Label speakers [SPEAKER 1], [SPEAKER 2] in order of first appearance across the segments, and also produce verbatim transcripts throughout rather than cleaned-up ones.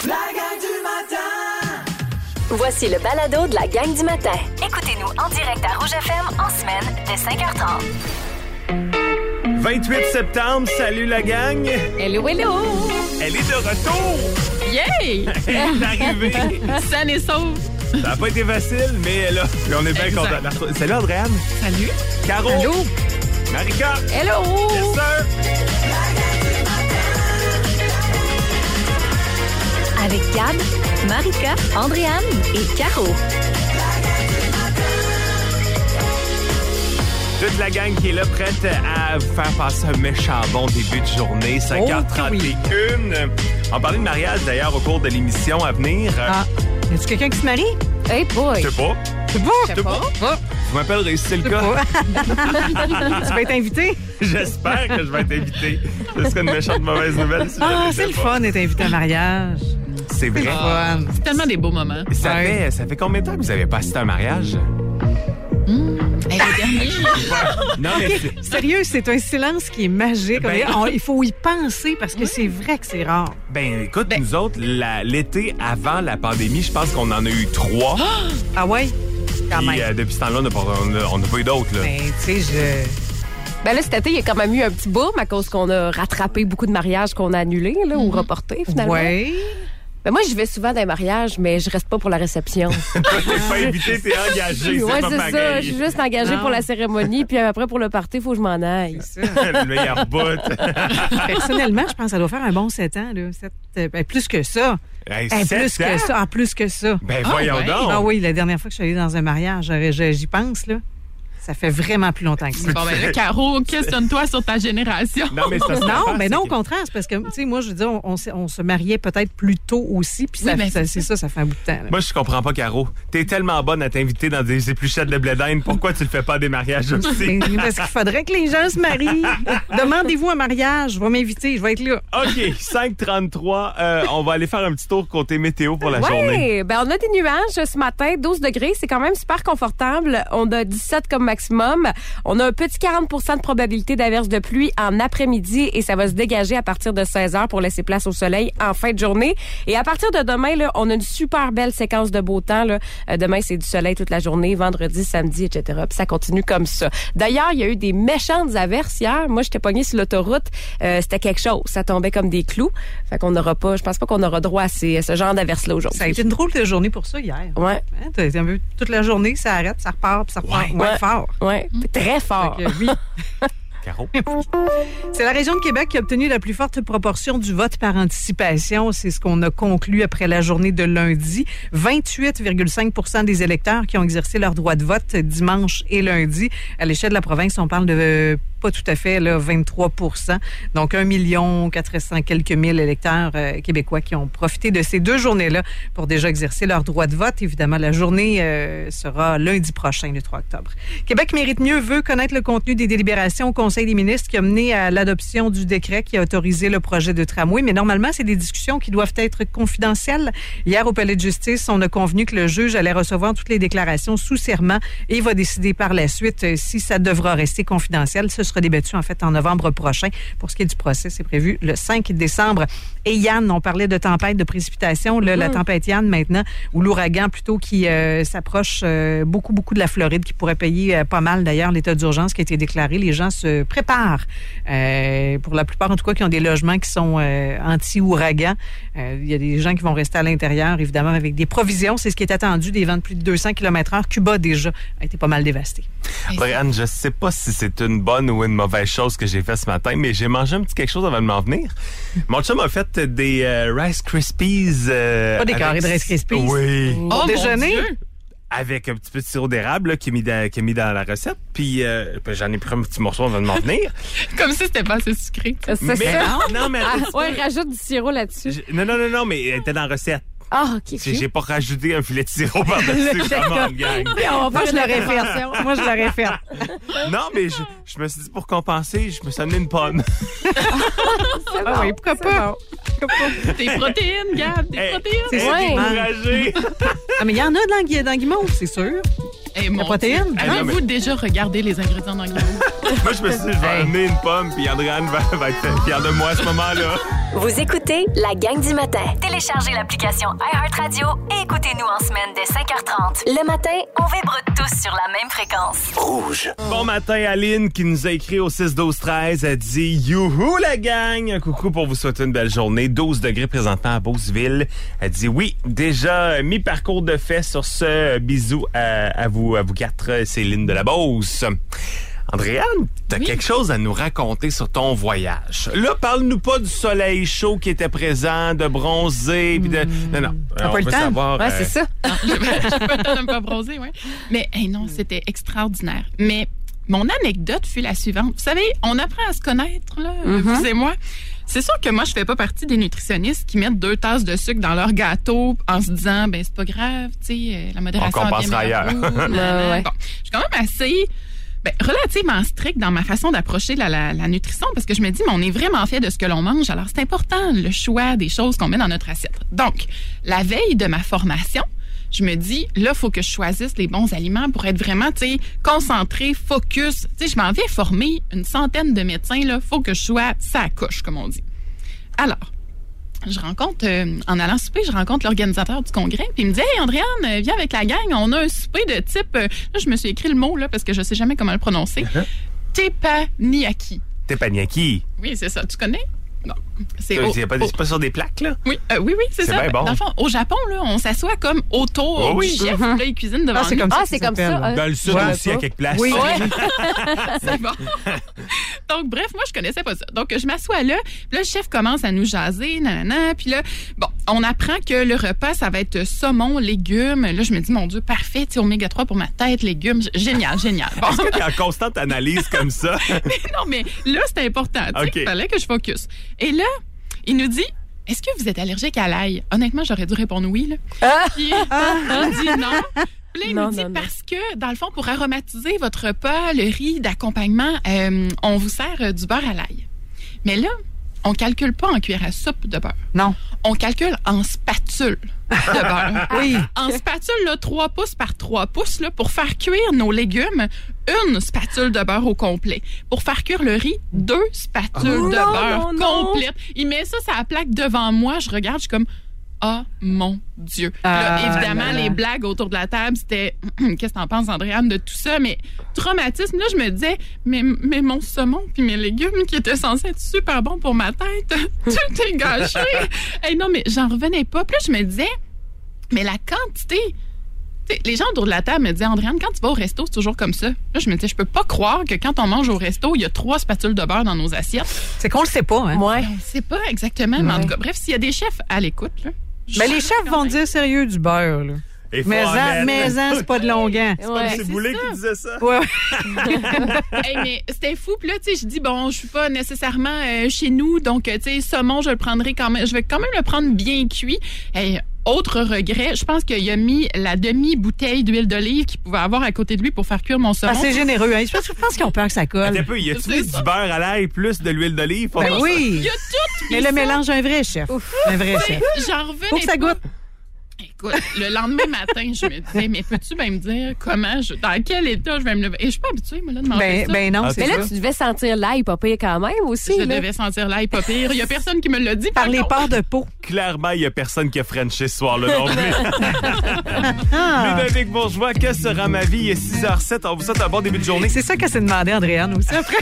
[SPEAKER 1] La gang du matin!
[SPEAKER 2] Voici le balado de la gang du matin. Écoutez-nous en direct à Rouge F M en semaine dès cinq heures trente.
[SPEAKER 3] vingt-huit septembre, salut la gang!
[SPEAKER 4] Hello, hello!
[SPEAKER 3] Elle est de retour!
[SPEAKER 4] Yay!
[SPEAKER 3] Elle est arrivée!
[SPEAKER 4] Saine et sauve!
[SPEAKER 3] Ça n'a pas été facile, mais elle est là. Puis on est bien
[SPEAKER 4] Exact.
[SPEAKER 3] contents. Salut Andréane!
[SPEAKER 4] Salut!
[SPEAKER 3] Caro!
[SPEAKER 4] Allô!
[SPEAKER 3] Marika!
[SPEAKER 4] Hello!
[SPEAKER 3] Yes, sir!
[SPEAKER 2] Avec Gab, Marika, Andréane et Caro.
[SPEAKER 3] Toute la gang qui est là, prête à vous faire passer un méchant bon début de journée, cinq heures trente et un. On parlait de mariage, d'ailleurs, au cours de l'émission à venir.
[SPEAKER 5] Ah, y a-tu quelqu'un qui se marie?
[SPEAKER 4] Hey boy!
[SPEAKER 3] Je sais pas.
[SPEAKER 5] C'est pas?
[SPEAKER 3] Je sais pas. Vous m'appellerez si c'est le cas.
[SPEAKER 5] Tu vas être invité?
[SPEAKER 3] J'espère que je vais être invité. Ce serait une méchante mauvaise nouvelle si je
[SPEAKER 5] Ah,
[SPEAKER 3] l'étais
[SPEAKER 5] c'est le
[SPEAKER 3] pas.
[SPEAKER 5] fun d'être invité à un mariage.
[SPEAKER 3] C'est vrai.
[SPEAKER 4] Ah, c'est tellement des beaux moments.
[SPEAKER 3] Ça,
[SPEAKER 5] Ouais.
[SPEAKER 3] fait, ça fait combien de temps que vous avez pas assisté à un mariage?
[SPEAKER 4] Hey, le dernier.
[SPEAKER 3] Non, mais
[SPEAKER 5] OK,
[SPEAKER 3] c'est-
[SPEAKER 5] sérieux, c'est un silence qui est magique.
[SPEAKER 3] Ben-
[SPEAKER 5] On- il faut y penser parce que c'est vrai que c'est rare.
[SPEAKER 3] Ben, écoute, nous autres, la- l'été avant la pandémie, je pense qu'on en a eu trois.
[SPEAKER 5] Ah ouais? Quand
[SPEAKER 3] Puis,
[SPEAKER 5] même.
[SPEAKER 3] euh, depuis ce temps-là, on n'a pas, on a- on n'a pas eu d'autres. Là.
[SPEAKER 5] Ben, tu sais, je...
[SPEAKER 4] Ben là, cet été, il y a quand même eu un petit boom à cause qu'on a rattrapé beaucoup de mariages qu'on a annulés là, ou reportés, finalement.
[SPEAKER 5] Ouais.
[SPEAKER 4] Ben moi, je vais souvent dans les mariages, mais je reste pas pour la réception.
[SPEAKER 3] Toi, t'es pas invité, t'es engagé.
[SPEAKER 4] ouais,
[SPEAKER 3] c'est pas
[SPEAKER 4] c'est ça. Je
[SPEAKER 3] pareil.
[SPEAKER 4] suis juste engagée
[SPEAKER 5] Non.
[SPEAKER 4] pour la cérémonie, puis après, pour le party, il faut que je m'en aille.
[SPEAKER 5] C'est ça.
[SPEAKER 3] Le meilleur bout.
[SPEAKER 5] Personnellement, je pense que ça doit faire un bon sept ans. Là. Sept, euh, ben, plus que ça.
[SPEAKER 3] Hey,
[SPEAKER 5] Hey,
[SPEAKER 3] sept
[SPEAKER 5] plus
[SPEAKER 3] ans?
[SPEAKER 5] que ça. En plus que ça.
[SPEAKER 3] Ben, voyons
[SPEAKER 4] ouais.
[SPEAKER 3] donc.
[SPEAKER 5] Ah oui, la dernière fois que je suis allée dans un mariage, j'aurais- j'y pense, là. Ça fait vraiment plus longtemps que ça.
[SPEAKER 6] Bon, ben là, Caro, questionne-toi sur ta génération.
[SPEAKER 3] Non, mais c'est parce que
[SPEAKER 5] Non,
[SPEAKER 3] l'affaire,
[SPEAKER 5] mais
[SPEAKER 3] c'est
[SPEAKER 5] non, au
[SPEAKER 3] que-
[SPEAKER 5] contraire, c'est parce que, tu sais, moi, je veux dire, on, on, s'est- on se mariait peut-être plus tôt aussi, puis
[SPEAKER 6] Oui,
[SPEAKER 5] ça-
[SPEAKER 6] ben,
[SPEAKER 5] ça-
[SPEAKER 6] c'est
[SPEAKER 5] c'est ça, ça fait un bout de temps. là.
[SPEAKER 3] Moi, je comprends pas, Caro. T'es tellement bonne à t'inviter dans des épluchettes de blé d'Inde. Pourquoi tu le fais pas à des mariages aussi?
[SPEAKER 5] Mais- Parce qu'il faudrait que les gens se marient. Demandez-vous un mariage, je vais m'inviter, je vais être là.
[SPEAKER 3] OK, cinq trente-trois. Euh, on va aller faire un petit tour côté météo pour la journée.
[SPEAKER 4] Oui, ben on a des nuages ce matin, douze degrés, c'est quand même super confortable. On a dix-sept comme maximum. On a un petit quarante pour cent de probabilité d'averse de pluie en après-midi et ça va se dégager à partir de seize heures pour laisser place au soleil en fin de journée. Et à partir de demain, là, on a une super belle séquence de beau temps. Là. Euh, demain, c'est du soleil toute la journée, vendredi, samedi, et cetera. Puis ça continue comme ça. D'ailleurs, il y a eu des méchantes averses hier. Moi, j'étais pognée sur l'autoroute. Euh, c'était quelque chose. Ça tombait comme des clous. Fait qu'on n'aura pas, je pense pas qu'on aura droit à, ces, à ce genre d'averses-là aujourd'hui.
[SPEAKER 5] Ça a été une drôle de journée pour ça hier.
[SPEAKER 4] Ouais.
[SPEAKER 5] Hein, t'as- t'as vu, toute la journée, ça arrête, ça repart, puis ça repart.
[SPEAKER 3] Ouais.
[SPEAKER 5] Ouais,
[SPEAKER 4] Ouais.
[SPEAKER 5] fort.
[SPEAKER 4] Ouais, très fort.
[SPEAKER 5] Fait que oui.
[SPEAKER 3] Caro?
[SPEAKER 5] C'est la région de Québec qui a obtenu la plus forte proportion du vote par anticipation. C'est ce qu'on a conclu après la journée de lundi. vingt-huit virgule cinq pour cent des électeurs qui ont exercé leur droit de vote dimanche et lundi. À l'échelle de la province, on parle de euh, pas tout à fait là, vingt-trois pour cent. Donc, un million quatre cent quelques mille électeurs euh, québécois qui ont profité de ces deux journées-là pour déjà exercer leur droit de vote. Évidemment, la journée euh, sera lundi prochain, le trois octobre. Québec mérite mieux veut connaître le contenu des délibérations au Conseil des ministres qui a mené à l'adoption du décret qui a autorisé le projet de tramway. Mais normalement, c'est des discussions qui doivent être confidentielles. Hier, au Palais de justice, on a convenu que le juge allait recevoir toutes les déclarations sous serment et va décider par la suite euh, si ça devra rester confidentiel. Ce sera débattu, en fait, en novembre prochain. Pour ce qui est du procès, c'est prévu le cinq décembre. Et Yann, on parlait de tempête, de précipitation. Là, la tempête Yann, maintenant, ou l'ouragan, plutôt, qui euh, s'approche euh, beaucoup, beaucoup de la Floride, qui pourrait payer euh, pas mal, d'ailleurs, l'état d'urgence qui a été déclaré. Les gens se préparent. Euh, pour la plupart, en tout cas, qui ont des logements qui sont euh, anti-ouragan. Euh, il y a des gens qui vont rester à l'intérieur, évidemment, avec des provisions. C'est ce qui est attendu, des vents de plus de deux cents kilomètres heure. Cuba, déjà, a été pas mal dévasté.
[SPEAKER 3] Brian, je sais pas si c'est une bonne ou une mauvaise chose que j'ai fait ce matin, mais j'ai mangé un petit quelque chose avant de m'en venir. Mon chum a fait des euh, Rice Krispies. euh,
[SPEAKER 5] Pas des carrés
[SPEAKER 3] avec-
[SPEAKER 5] de Rice Krispies?
[SPEAKER 3] Oui.
[SPEAKER 6] Oh,
[SPEAKER 5] Pour
[SPEAKER 6] mon
[SPEAKER 5] déjeuner?
[SPEAKER 6] Dieu!
[SPEAKER 3] Avec un petit peu de sirop d'érable là, qui, est mis dans, qui est mis dans la recette. Puis euh, ben, j'en ai pris un petit morceau avant de m'en venir.
[SPEAKER 6] Comme si c'était pas assez sucré.
[SPEAKER 4] C'est
[SPEAKER 3] mais
[SPEAKER 4] ça.
[SPEAKER 3] non, mais
[SPEAKER 4] Ah,
[SPEAKER 3] attends un petit
[SPEAKER 4] ouais,
[SPEAKER 3] peu.
[SPEAKER 4] rajoute du sirop là-dessus.
[SPEAKER 3] J'ai- non, non, non, non, mais elle était dans la recette.
[SPEAKER 4] Ah, OK.
[SPEAKER 3] J'ai j'ai pas rajouté un filet de sirop par-dessus. Comment, gang?
[SPEAKER 4] On va
[SPEAKER 5] Moi,
[SPEAKER 4] faire
[SPEAKER 5] je
[SPEAKER 4] une
[SPEAKER 5] l'aurais
[SPEAKER 4] intervention.
[SPEAKER 5] fait. Moi, je l'aurais fait.
[SPEAKER 3] Non, mais je, je me suis dit, pour compenser, je me suis amené une pomme.
[SPEAKER 5] Ah oui, pourquoi pas? Pourquoi pas?
[SPEAKER 6] Des protéines, Gab, des
[SPEAKER 3] Hey,
[SPEAKER 6] protéines.
[SPEAKER 5] C'est
[SPEAKER 3] Elle
[SPEAKER 5] ça
[SPEAKER 3] est
[SPEAKER 5] qui manque.
[SPEAKER 3] découragée.
[SPEAKER 5] Ah, mais il y en a dans, Gui- dans Guimauve, c'est sûr.
[SPEAKER 6] Hey, mon
[SPEAKER 5] La protéine?
[SPEAKER 6] Dieu.
[SPEAKER 3] Ah, non,
[SPEAKER 6] Avez-vous déjà regardé les ingrédients dans le
[SPEAKER 3] Moi, je me suis dit, je vais
[SPEAKER 5] Hey.
[SPEAKER 3] amener une pomme, puis Andréane va, va être fière de moi à ce moment-là.
[SPEAKER 2] Vous écoutez la gang du matin. Téléchargez l'application iHeartRadio et écoutez-nous en semaine dès cinq heures trente. Le matin, on vibre tous sur la même fréquence.
[SPEAKER 7] Rouge.
[SPEAKER 3] Bon matin, Aline, qui nous a écrit au six douze treize. Elle dit « Youhou, la gang! » Un coucou pour vous souhaiter une belle journée. douze degrés présentement à Beauceville. Elle dit « Oui, déjà mi-parcours de fait sur ce. Bisous à, à vous, à vous quatre, Céline de la Beauce. » Andréane, t'as
[SPEAKER 6] Oui.
[SPEAKER 3] quelque chose à nous raconter sur ton voyage. Là, parle-nous pas du soleil chaud qui était présent, de bronzer, puis de... Non, non.
[SPEAKER 5] T'as
[SPEAKER 3] on
[SPEAKER 5] pas le
[SPEAKER 3] veut
[SPEAKER 5] temps?
[SPEAKER 3] savoir...
[SPEAKER 4] Ouais,
[SPEAKER 3] euh,
[SPEAKER 4] c'est ça.
[SPEAKER 6] Non, j'ai pas j'ai pas le temps de me faire bronzer, ouais. Mais hey, non, c'était extraordinaire. Mais mon anecdote fut la suivante. Vous savez, on apprend à se connaître, là, vous et moi. C'est sûr que moi, je fais pas partie des nutritionnistes qui mettent deux tasses de sucre dans leur gâteau en se disant, ben c'est pas grave, tu sais, euh, la modération
[SPEAKER 3] On
[SPEAKER 6] a bien
[SPEAKER 3] compensera
[SPEAKER 6] meilleur
[SPEAKER 3] ailleurs.
[SPEAKER 6] goût, nanana.
[SPEAKER 4] Ouais, ouais.
[SPEAKER 6] Bon, je suis quand même assez... Ben, relativement strict dans ma façon d'approcher la, la, la nutrition parce que je me dis, mais on est vraiment fait de ce que l'on mange. Alors, c'est important, le choix des choses qu'on met dans notre assiette. Donc, la veille de ma formation, je me dis, là, il faut que je choisisse les bons aliments pour être vraiment, tu sais, concentré, focus. Tu sais, je m'en vais former une centaine de médecins, là. Faut que je sois ça coche, comme on dit. Alors, je rencontre, euh, en allant souper, je rencontre l'organisateur du congrès, puis il me dit « Hey, Andréane, euh, viens avec la gang, on a un souper de type... euh, » Là, je me suis écrit le mot, là, parce que je sais jamais comment le prononcer. Teppanyaki.
[SPEAKER 3] Teppanyaki.
[SPEAKER 6] Oui, c'est ça. Tu connais? Non. C'est
[SPEAKER 3] C'est
[SPEAKER 6] au-
[SPEAKER 3] pas,
[SPEAKER 6] au-
[SPEAKER 3] c'est pas sur des plaques, là?
[SPEAKER 6] oui, euh, oui, oui, c'est
[SPEAKER 3] C'est
[SPEAKER 6] ça.
[SPEAKER 3] bien bon.
[SPEAKER 6] Dans le fond, au Japon, là, on s'assoit comme autour
[SPEAKER 3] Oh oui.
[SPEAKER 6] du chef, là, il cuisine devant
[SPEAKER 5] Ah, c'est
[SPEAKER 6] nous.
[SPEAKER 5] comme ça
[SPEAKER 4] Ah,
[SPEAKER 5] que
[SPEAKER 4] c'est
[SPEAKER 5] ça
[SPEAKER 4] comme
[SPEAKER 5] s'appelle.
[SPEAKER 4] ça.
[SPEAKER 3] Dans le sud
[SPEAKER 5] Ouais,
[SPEAKER 3] aussi, à
[SPEAKER 5] pas.
[SPEAKER 3] quelques places.
[SPEAKER 5] Oui.
[SPEAKER 6] Ouais. C'est bon. Donc, bref, moi, je connaissais pas ça. Donc, je m'assois là. Puis là, le chef commence à nous jaser, nanana. Puis là, bon, on apprend que le repas, ça va être saumon, légumes. Là, je me dis, mon Dieu, parfait. Tu sais, oméga trois pour ma tête, légumes. G- Génial, génial. Bon.
[SPEAKER 3] Est-ce que t'es en constante analyse comme ça?
[SPEAKER 6] Non, mais là, c'est important. Tu sais,
[SPEAKER 3] OK.
[SPEAKER 6] il fallait que je focus. Et là, il nous dit, est-ce que vous êtes allergique à l'ail? Honnêtement, j'aurais dû répondre oui, là. Puis, il dit non. Puis là, il
[SPEAKER 4] Non,
[SPEAKER 6] nous dit
[SPEAKER 4] non, non.
[SPEAKER 6] parce que, dans le fond, pour aromatiser votre repas, le riz d'accompagnement, euh, on vous sert euh, du beurre à l'ail. Mais là, on calcule pas en cuillère à soupe de beurre.
[SPEAKER 5] Non.
[SPEAKER 6] On calcule en spatule de beurre.
[SPEAKER 5] Oui.
[SPEAKER 6] En spatule, là, trois pouces par trois pouces, là, pour faire cuire nos légumes, une spatule de beurre au complet. Pour faire cuire le riz, deux spatules
[SPEAKER 4] Oh,
[SPEAKER 6] de
[SPEAKER 4] non,
[SPEAKER 6] beurre
[SPEAKER 4] non, non.
[SPEAKER 6] complètes. Il met ça sur la plaque devant moi. Je regarde, je suis comme... Oh mon Dieu.
[SPEAKER 5] Ah,
[SPEAKER 6] Là, évidemment,
[SPEAKER 5] là, là.
[SPEAKER 6] les blagues autour de la table, c'était qu'est-ce que t'en penses, Andréane, de tout ça? Mais traumatisme, là, je me disais, mais, mais mon saumon puis mes légumes qui étaient censés être super bons pour ma tête, tout est gâché. Hey, non, mais j'en revenais pas. Puis là, je me disais, mais la quantité. Tu sais, les gens autour de la table me disaient, Andréane, quand tu vas au resto, c'est toujours comme ça. Là, je me disais, je peux pas croire que quand on mange au resto, il y a trois spatules de beurre dans nos assiettes.
[SPEAKER 5] C'est qu'on le sait pas, hein?
[SPEAKER 4] Ouais.
[SPEAKER 6] On sait pas exactement, mais en tout cas, bref, s'il y a des chefs à l'écoute, là.
[SPEAKER 5] Mais les
[SPEAKER 6] je-
[SPEAKER 5] chefs vont dire sérieux du beurre, là.
[SPEAKER 3] Et faut
[SPEAKER 5] Mais
[SPEAKER 3] en
[SPEAKER 5] en,
[SPEAKER 3] mettre.
[SPEAKER 5] mais en, c'est pas de longuant.
[SPEAKER 4] Ouais.
[SPEAKER 3] C'est Boulet qui disait ça.
[SPEAKER 5] Ouais.
[SPEAKER 6] Hey, mais c'était fou. Puis là, tu sais, je dis, bon, je suis pas nécessairement euh, chez nous, donc, euh, tu sais, saumon, je le prendrai quand même. Je vais quand même le prendre bien cuit. Hey, autre regret, je pense qu'il a mis la demi-bouteille d'huile d'olive qu'il pouvait avoir à côté de lui pour faire cuire mon saumon.
[SPEAKER 5] Ah, c'est généreux, hein? Je pense, je pense qu'ils ont peur que ça
[SPEAKER 3] Attends
[SPEAKER 5] colle.
[SPEAKER 3] un peu, y a-tu
[SPEAKER 6] C'est
[SPEAKER 3] mis
[SPEAKER 6] ça.
[SPEAKER 3] du beurre à l'ail plus de l'huile d'olive? Faut
[SPEAKER 5] Ben
[SPEAKER 3] pas
[SPEAKER 5] oui.
[SPEAKER 6] Il y a tout
[SPEAKER 5] Mais
[SPEAKER 6] mis
[SPEAKER 5] le
[SPEAKER 6] ça.
[SPEAKER 5] mélange, un vrai chef. Un vrai chef.
[SPEAKER 6] J'en revenais
[SPEAKER 5] Faut que ça
[SPEAKER 6] pas.
[SPEAKER 5] goûte.
[SPEAKER 6] Écoute, le lendemain matin, je me disais, mais peux-tu bien me dire comment, je, dans quel état je vais me lever? Et je suis pas habituée, moi, là, de manger
[SPEAKER 5] Ben,
[SPEAKER 6] ça.
[SPEAKER 5] ben non,
[SPEAKER 3] Ah,
[SPEAKER 5] c'est
[SPEAKER 4] Mais là,
[SPEAKER 5] ça.
[SPEAKER 4] tu devais sentir l'ail pas pire quand même aussi.
[SPEAKER 6] Je
[SPEAKER 4] là.
[SPEAKER 6] devais sentir l'ail pas pire. Il y a personne qui me l'a dit.
[SPEAKER 5] Par les
[SPEAKER 6] contre.
[SPEAKER 5] parts de peau.
[SPEAKER 3] Clairement, il y a personne qui a frenché ce soir-là non plus.
[SPEAKER 5] Ah.
[SPEAKER 3] Ludovic Bourgeois, que sera ma vie? Il est six heures zéro sept. On vous souhaite un bon début de journée.
[SPEAKER 5] C'est ça qu'elle s'est demandé, Andréane, aussi, après.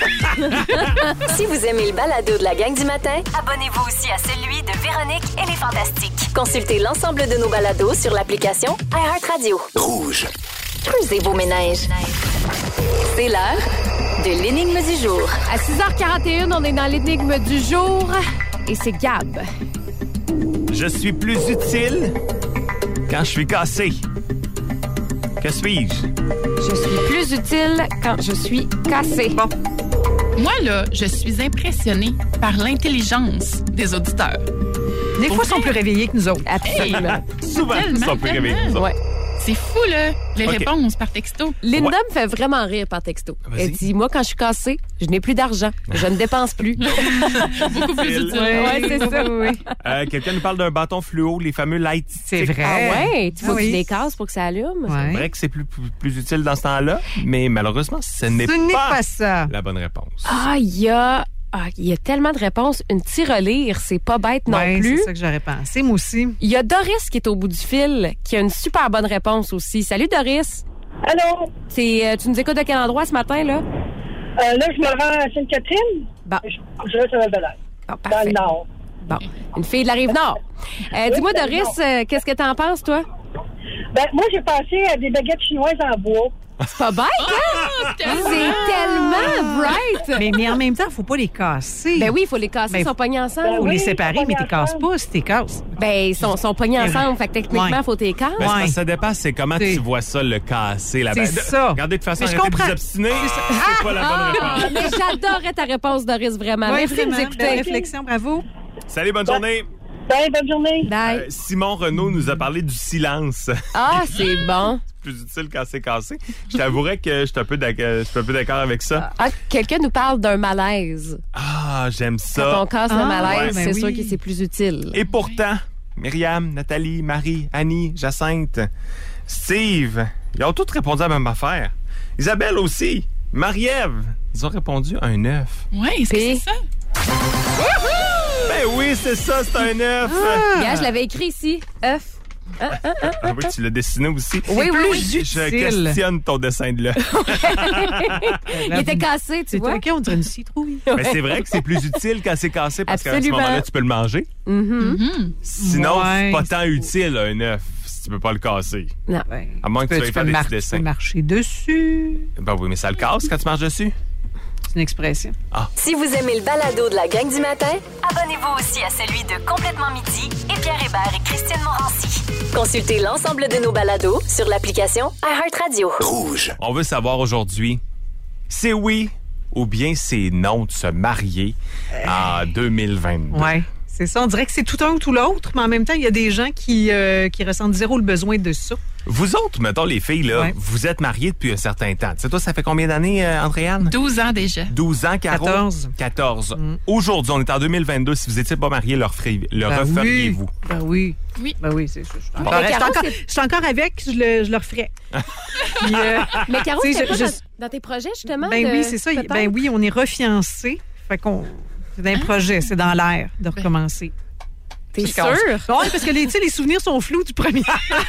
[SPEAKER 2] Si vous aimez le balado de la gang du matin, abonnez-vous aussi à celui de Véronique et les Fantastiques. Consultez l'ensemble de nos balados sur l'application iHeartRadio.
[SPEAKER 7] Rouge.
[SPEAKER 2] Creusez vos ménages. C'est l'heure de l'énigme du jour.
[SPEAKER 4] À six heures quarante et un, on est dans l'énigme du jour et c'est Gab.
[SPEAKER 3] Je suis plus utile quand je suis cassé. Que suis-je?
[SPEAKER 4] Je suis plus utile quand je suis cassé. Bon.
[SPEAKER 6] Moi, là, je suis impressionnée par l'intelligence des auditeurs.
[SPEAKER 5] Des fois, ils sont
[SPEAKER 6] vrai?
[SPEAKER 5] plus réveillés que nous autres.
[SPEAKER 4] Absolument.
[SPEAKER 3] Souvent,
[SPEAKER 6] Tellement,
[SPEAKER 3] ils sont plus
[SPEAKER 6] tellement.
[SPEAKER 3] réveillés.
[SPEAKER 4] Ouais.
[SPEAKER 6] C'est fou, là, les
[SPEAKER 3] OK.
[SPEAKER 6] réponses par texto.
[SPEAKER 4] Linda
[SPEAKER 3] Ouais.
[SPEAKER 4] me fait vraiment rire par texto.
[SPEAKER 3] Vas-y.
[SPEAKER 4] Elle dit, moi, quand je suis cassée, je n'ai plus d'argent. Je ne dépense plus.
[SPEAKER 6] Beaucoup plus
[SPEAKER 3] Utile.
[SPEAKER 6] utile.
[SPEAKER 4] Ouais, c'est ça.
[SPEAKER 5] Oui.
[SPEAKER 3] Euh, Quelqu'un nous parle d'un bâton fluo, les fameux light
[SPEAKER 5] C'est
[SPEAKER 3] sticks.
[SPEAKER 5] vrai.
[SPEAKER 4] Ah ouais? Tu faut
[SPEAKER 5] Ah
[SPEAKER 4] que tu
[SPEAKER 5] oui.
[SPEAKER 4] les casses pour que ça allume?
[SPEAKER 5] Ouais.
[SPEAKER 3] C'est vrai que c'est plus, plus, plus utile dans ce temps-là, mais malheureusement, ce n'est
[SPEAKER 5] Ce n'est
[SPEAKER 3] pas,
[SPEAKER 5] pas ça.
[SPEAKER 3] la bonne réponse.
[SPEAKER 4] Ah, il y a Ah, il y a tellement de réponses. Une tirelire, c'est pas bête non
[SPEAKER 5] Ouais,
[SPEAKER 4] plus.
[SPEAKER 5] c'est ça que j'aurais pensé, moi aussi.
[SPEAKER 4] Il y a Doris qui est au bout du fil, qui a une super bonne réponse aussi. Salut Doris.
[SPEAKER 7] Allô?
[SPEAKER 4] C'est, euh, tu nous écoutes de quel endroit ce matin, là?
[SPEAKER 7] Euh, là, je me rends à Sainte-Catherine.
[SPEAKER 4] Bon.
[SPEAKER 7] Je, je reste à Val-de-Lac,
[SPEAKER 4] Bon,
[SPEAKER 7] dans
[SPEAKER 4] parfait.
[SPEAKER 7] le Nord.
[SPEAKER 4] Bon, une fille de la Rive-Nord. Euh, dis-moi,
[SPEAKER 7] dans le
[SPEAKER 4] Doris, euh, qu'est-ce que t'en penses, toi?
[SPEAKER 7] Ben, moi, j'ai pensé à des baguettes chinoises en bois.
[SPEAKER 4] C'est pas bête, hein? C'est tellement bright!
[SPEAKER 5] Mais, mais en même temps, faut pas les casser.
[SPEAKER 4] Ben oui, il faut les casser,
[SPEAKER 5] Ben,
[SPEAKER 4] ils sont pognés ensemble.
[SPEAKER 5] Faut
[SPEAKER 7] oui,
[SPEAKER 5] les séparer,
[SPEAKER 7] faut
[SPEAKER 5] mais
[SPEAKER 7] pas
[SPEAKER 5] t'es casses
[SPEAKER 7] ensemble.
[SPEAKER 5] pas si t'es casses.
[SPEAKER 4] Ben, ils sont, sont pognés ensemble, fait que techniquement, il
[SPEAKER 5] Ouais.
[SPEAKER 4] faut tes casses.
[SPEAKER 3] Ben, c'est parce
[SPEAKER 5] Ouais.
[SPEAKER 3] que ça dépend, c'est comment
[SPEAKER 5] C'est-
[SPEAKER 3] tu vois ça, le casser. La
[SPEAKER 5] C'est
[SPEAKER 3] bague.
[SPEAKER 5] ça.
[SPEAKER 3] Regardez, de toute façon,
[SPEAKER 5] Mais je
[SPEAKER 3] arrêtez de
[SPEAKER 5] comprends.
[SPEAKER 3] vous obstiner. C'est pas la
[SPEAKER 4] Ah,
[SPEAKER 3] bonne réponse.
[SPEAKER 4] mais j'adorais ta réponse, Doris, vraiment.
[SPEAKER 5] Ouais,
[SPEAKER 4] Merci de nous
[SPEAKER 5] vraiment.
[SPEAKER 4] écouter.
[SPEAKER 5] Belle réflexion, bravo.
[SPEAKER 3] Salut, bonne journée.
[SPEAKER 7] Ben, bonne journée.
[SPEAKER 4] Bye.
[SPEAKER 3] Euh, Simon Renaud nous a parlé du silence.
[SPEAKER 4] Ah, c'est bon.
[SPEAKER 3] Plus utile quand c'est cassé. Je t'avouerais que je suis un peu d'ac- je suis un peu d'accord avec ça.
[SPEAKER 4] Ah, quelqu'un nous parle d'un malaise.
[SPEAKER 3] Ah, j'aime
[SPEAKER 4] Quand
[SPEAKER 3] ça.
[SPEAKER 4] on casse le
[SPEAKER 5] Ah,
[SPEAKER 4] malaise,
[SPEAKER 5] ouais,
[SPEAKER 4] c'est
[SPEAKER 5] ben
[SPEAKER 4] sûr
[SPEAKER 5] oui.
[SPEAKER 4] que c'est plus utile.
[SPEAKER 3] Et pourtant, Myriam, Nathalie, Marie, Annie, Jacinthe, Steve, ils ont tous répondu à la même affaire. Isabelle aussi. Marie-Ève, ils ont répondu un neuf.
[SPEAKER 6] Oui, est-ce que
[SPEAKER 4] Puis-
[SPEAKER 6] c'est ça?
[SPEAKER 3] Ben oui, c'est ça, c'est un neuf.
[SPEAKER 4] Gars, je l'avais écrit ici. œuf.
[SPEAKER 3] Ah oui, tu l'as dessiné aussi.
[SPEAKER 4] Oui, oui, oui.
[SPEAKER 3] Je
[SPEAKER 5] utile.
[SPEAKER 3] questionne ton dessin de là.
[SPEAKER 4] Il était cassé, tu
[SPEAKER 5] C'est
[SPEAKER 4] vois.
[SPEAKER 5] OK, on dirait une citrouille.
[SPEAKER 3] Mais c'est vrai que c'est plus utile quand c'est cassé parce qu'à ce
[SPEAKER 4] Absolument.
[SPEAKER 3] moment-là, tu peux le manger.
[SPEAKER 4] Mhm.
[SPEAKER 3] Sinon,
[SPEAKER 5] Ouais.
[SPEAKER 3] c'est pas tant utile un œuf si tu peux pas le casser.
[SPEAKER 4] Non.
[SPEAKER 5] Ouais.
[SPEAKER 3] À moins que tu
[SPEAKER 5] peux,
[SPEAKER 3] veuilles
[SPEAKER 5] tu
[SPEAKER 3] faire
[SPEAKER 5] peux
[SPEAKER 3] des
[SPEAKER 5] mar-
[SPEAKER 3] petits
[SPEAKER 5] tu
[SPEAKER 3] dessins.
[SPEAKER 5] peux marcher dessus.
[SPEAKER 3] Ben oui, mais ça le casse quand tu marches dessus.
[SPEAKER 5] C'est une expression.
[SPEAKER 2] Si vous aimez le balado de la gang du matin, abonnez-vous aussi à celui de Complètement Midi et Pierre Hébert et Christine Morancy. Consultez l'ensemble de nos balados sur l'application iHeartRadio.
[SPEAKER 8] Rouge.
[SPEAKER 3] On veut savoir aujourd'hui, c'est oui ou bien c'est non de se marier en deux mille vingt-deux.
[SPEAKER 5] Ouais. C'est ça. On dirait que c'est tout un ou tout l'autre, mais en même temps, il y a des gens qui, euh, qui ressentent zéro le besoin de ça.
[SPEAKER 3] Vous autres, mettons les filles, là,
[SPEAKER 5] Ouais.
[SPEAKER 3] vous êtes mariées depuis un certain temps. Tu sais, toi, ça fait combien d'années, euh, Andréane?
[SPEAKER 6] douze ans déjà.
[SPEAKER 3] douze ans, Caro?
[SPEAKER 5] quatorze.
[SPEAKER 3] quatorze. Aujourd'hui, on est en deux mille vingt-deux. Si vous n'étiez pas marié, le, referiez- le
[SPEAKER 5] Ben
[SPEAKER 3] referiez-vous?
[SPEAKER 5] Oui. Ben oui.
[SPEAKER 6] Oui.
[SPEAKER 5] Ben oui, c'est ça. Je suis encore,
[SPEAKER 4] Mais
[SPEAKER 5] je suis
[SPEAKER 4] Caro,
[SPEAKER 5] encore,
[SPEAKER 4] c'est-
[SPEAKER 5] je suis encore avec, je le, je le referais. Puis, euh,
[SPEAKER 4] Mais Caro,
[SPEAKER 5] Tu sais,
[SPEAKER 4] c'était pas
[SPEAKER 5] je-
[SPEAKER 4] dans,
[SPEAKER 5] je-
[SPEAKER 4] dans tes projets, justement?
[SPEAKER 5] ben
[SPEAKER 4] de-
[SPEAKER 5] oui, c'est ça.
[SPEAKER 4] peut-être?
[SPEAKER 5] Ben oui, on est refiancés. Fait qu'on. C'est dans un projet, c'est dans l'air de recommencer.
[SPEAKER 4] T'es
[SPEAKER 5] Je
[SPEAKER 4] sûr?
[SPEAKER 5] casse. Oui, parce que les, tu sais, les souvenirs sont flous du premier.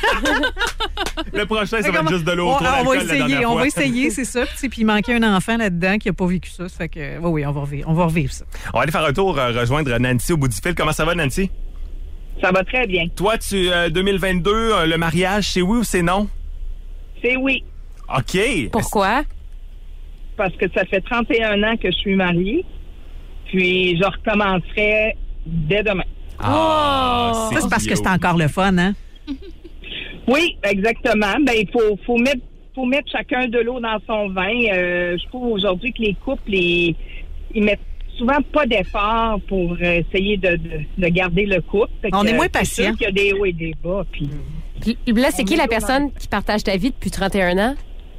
[SPEAKER 3] Le prochain, ça va
[SPEAKER 5] Fait
[SPEAKER 3] être
[SPEAKER 5] qu'on-
[SPEAKER 3] juste de l'eau
[SPEAKER 5] on,
[SPEAKER 3] autour
[SPEAKER 5] on va
[SPEAKER 3] d'alcool la
[SPEAKER 5] essayer,
[SPEAKER 3] dernière
[SPEAKER 5] on
[SPEAKER 3] fois.
[SPEAKER 5] va essayer, c'est ça. Puis, tu sais, puis il manquait un enfant là-dedans qui n'a pas vécu ça. Ça fait que, oui, oui, on va revivre, on va revivre ça.
[SPEAKER 3] On va aller faire un tour, euh, rejoindre Nancy au bout du fil. Comment ça va, Nancy?
[SPEAKER 7] Ça va très bien.
[SPEAKER 3] Toi, tu euh, deux mille vingt-deux, euh, le mariage, c'est oui ou c'est non?
[SPEAKER 7] C'est oui,
[SPEAKER 3] OK.
[SPEAKER 4] Pourquoi?
[SPEAKER 7] parce que ça fait trente et un ans que je suis mariée. Puis, je recommencerai dès demain.
[SPEAKER 3] Ah,
[SPEAKER 5] Ça, c'est parce que
[SPEAKER 3] cute.
[SPEAKER 5] c'est encore le fun, hein?
[SPEAKER 7] Oui, exactement. Ben, il faut, faut mettre, faut mettre chacun de l'eau dans son vin. Euh, je trouve aujourd'hui que les couples, ils, ils mettent souvent pas d'efforts pour euh, essayer de, de, de garder le couple. Fait
[SPEAKER 5] On
[SPEAKER 7] que,
[SPEAKER 5] est moins
[SPEAKER 7] c'est
[SPEAKER 5] patient.
[SPEAKER 7] sûr qu'il y a des hauts et des bas. Puis,
[SPEAKER 4] Puis là, c'est qui la personne qui partage ta vie depuis trente et un ans?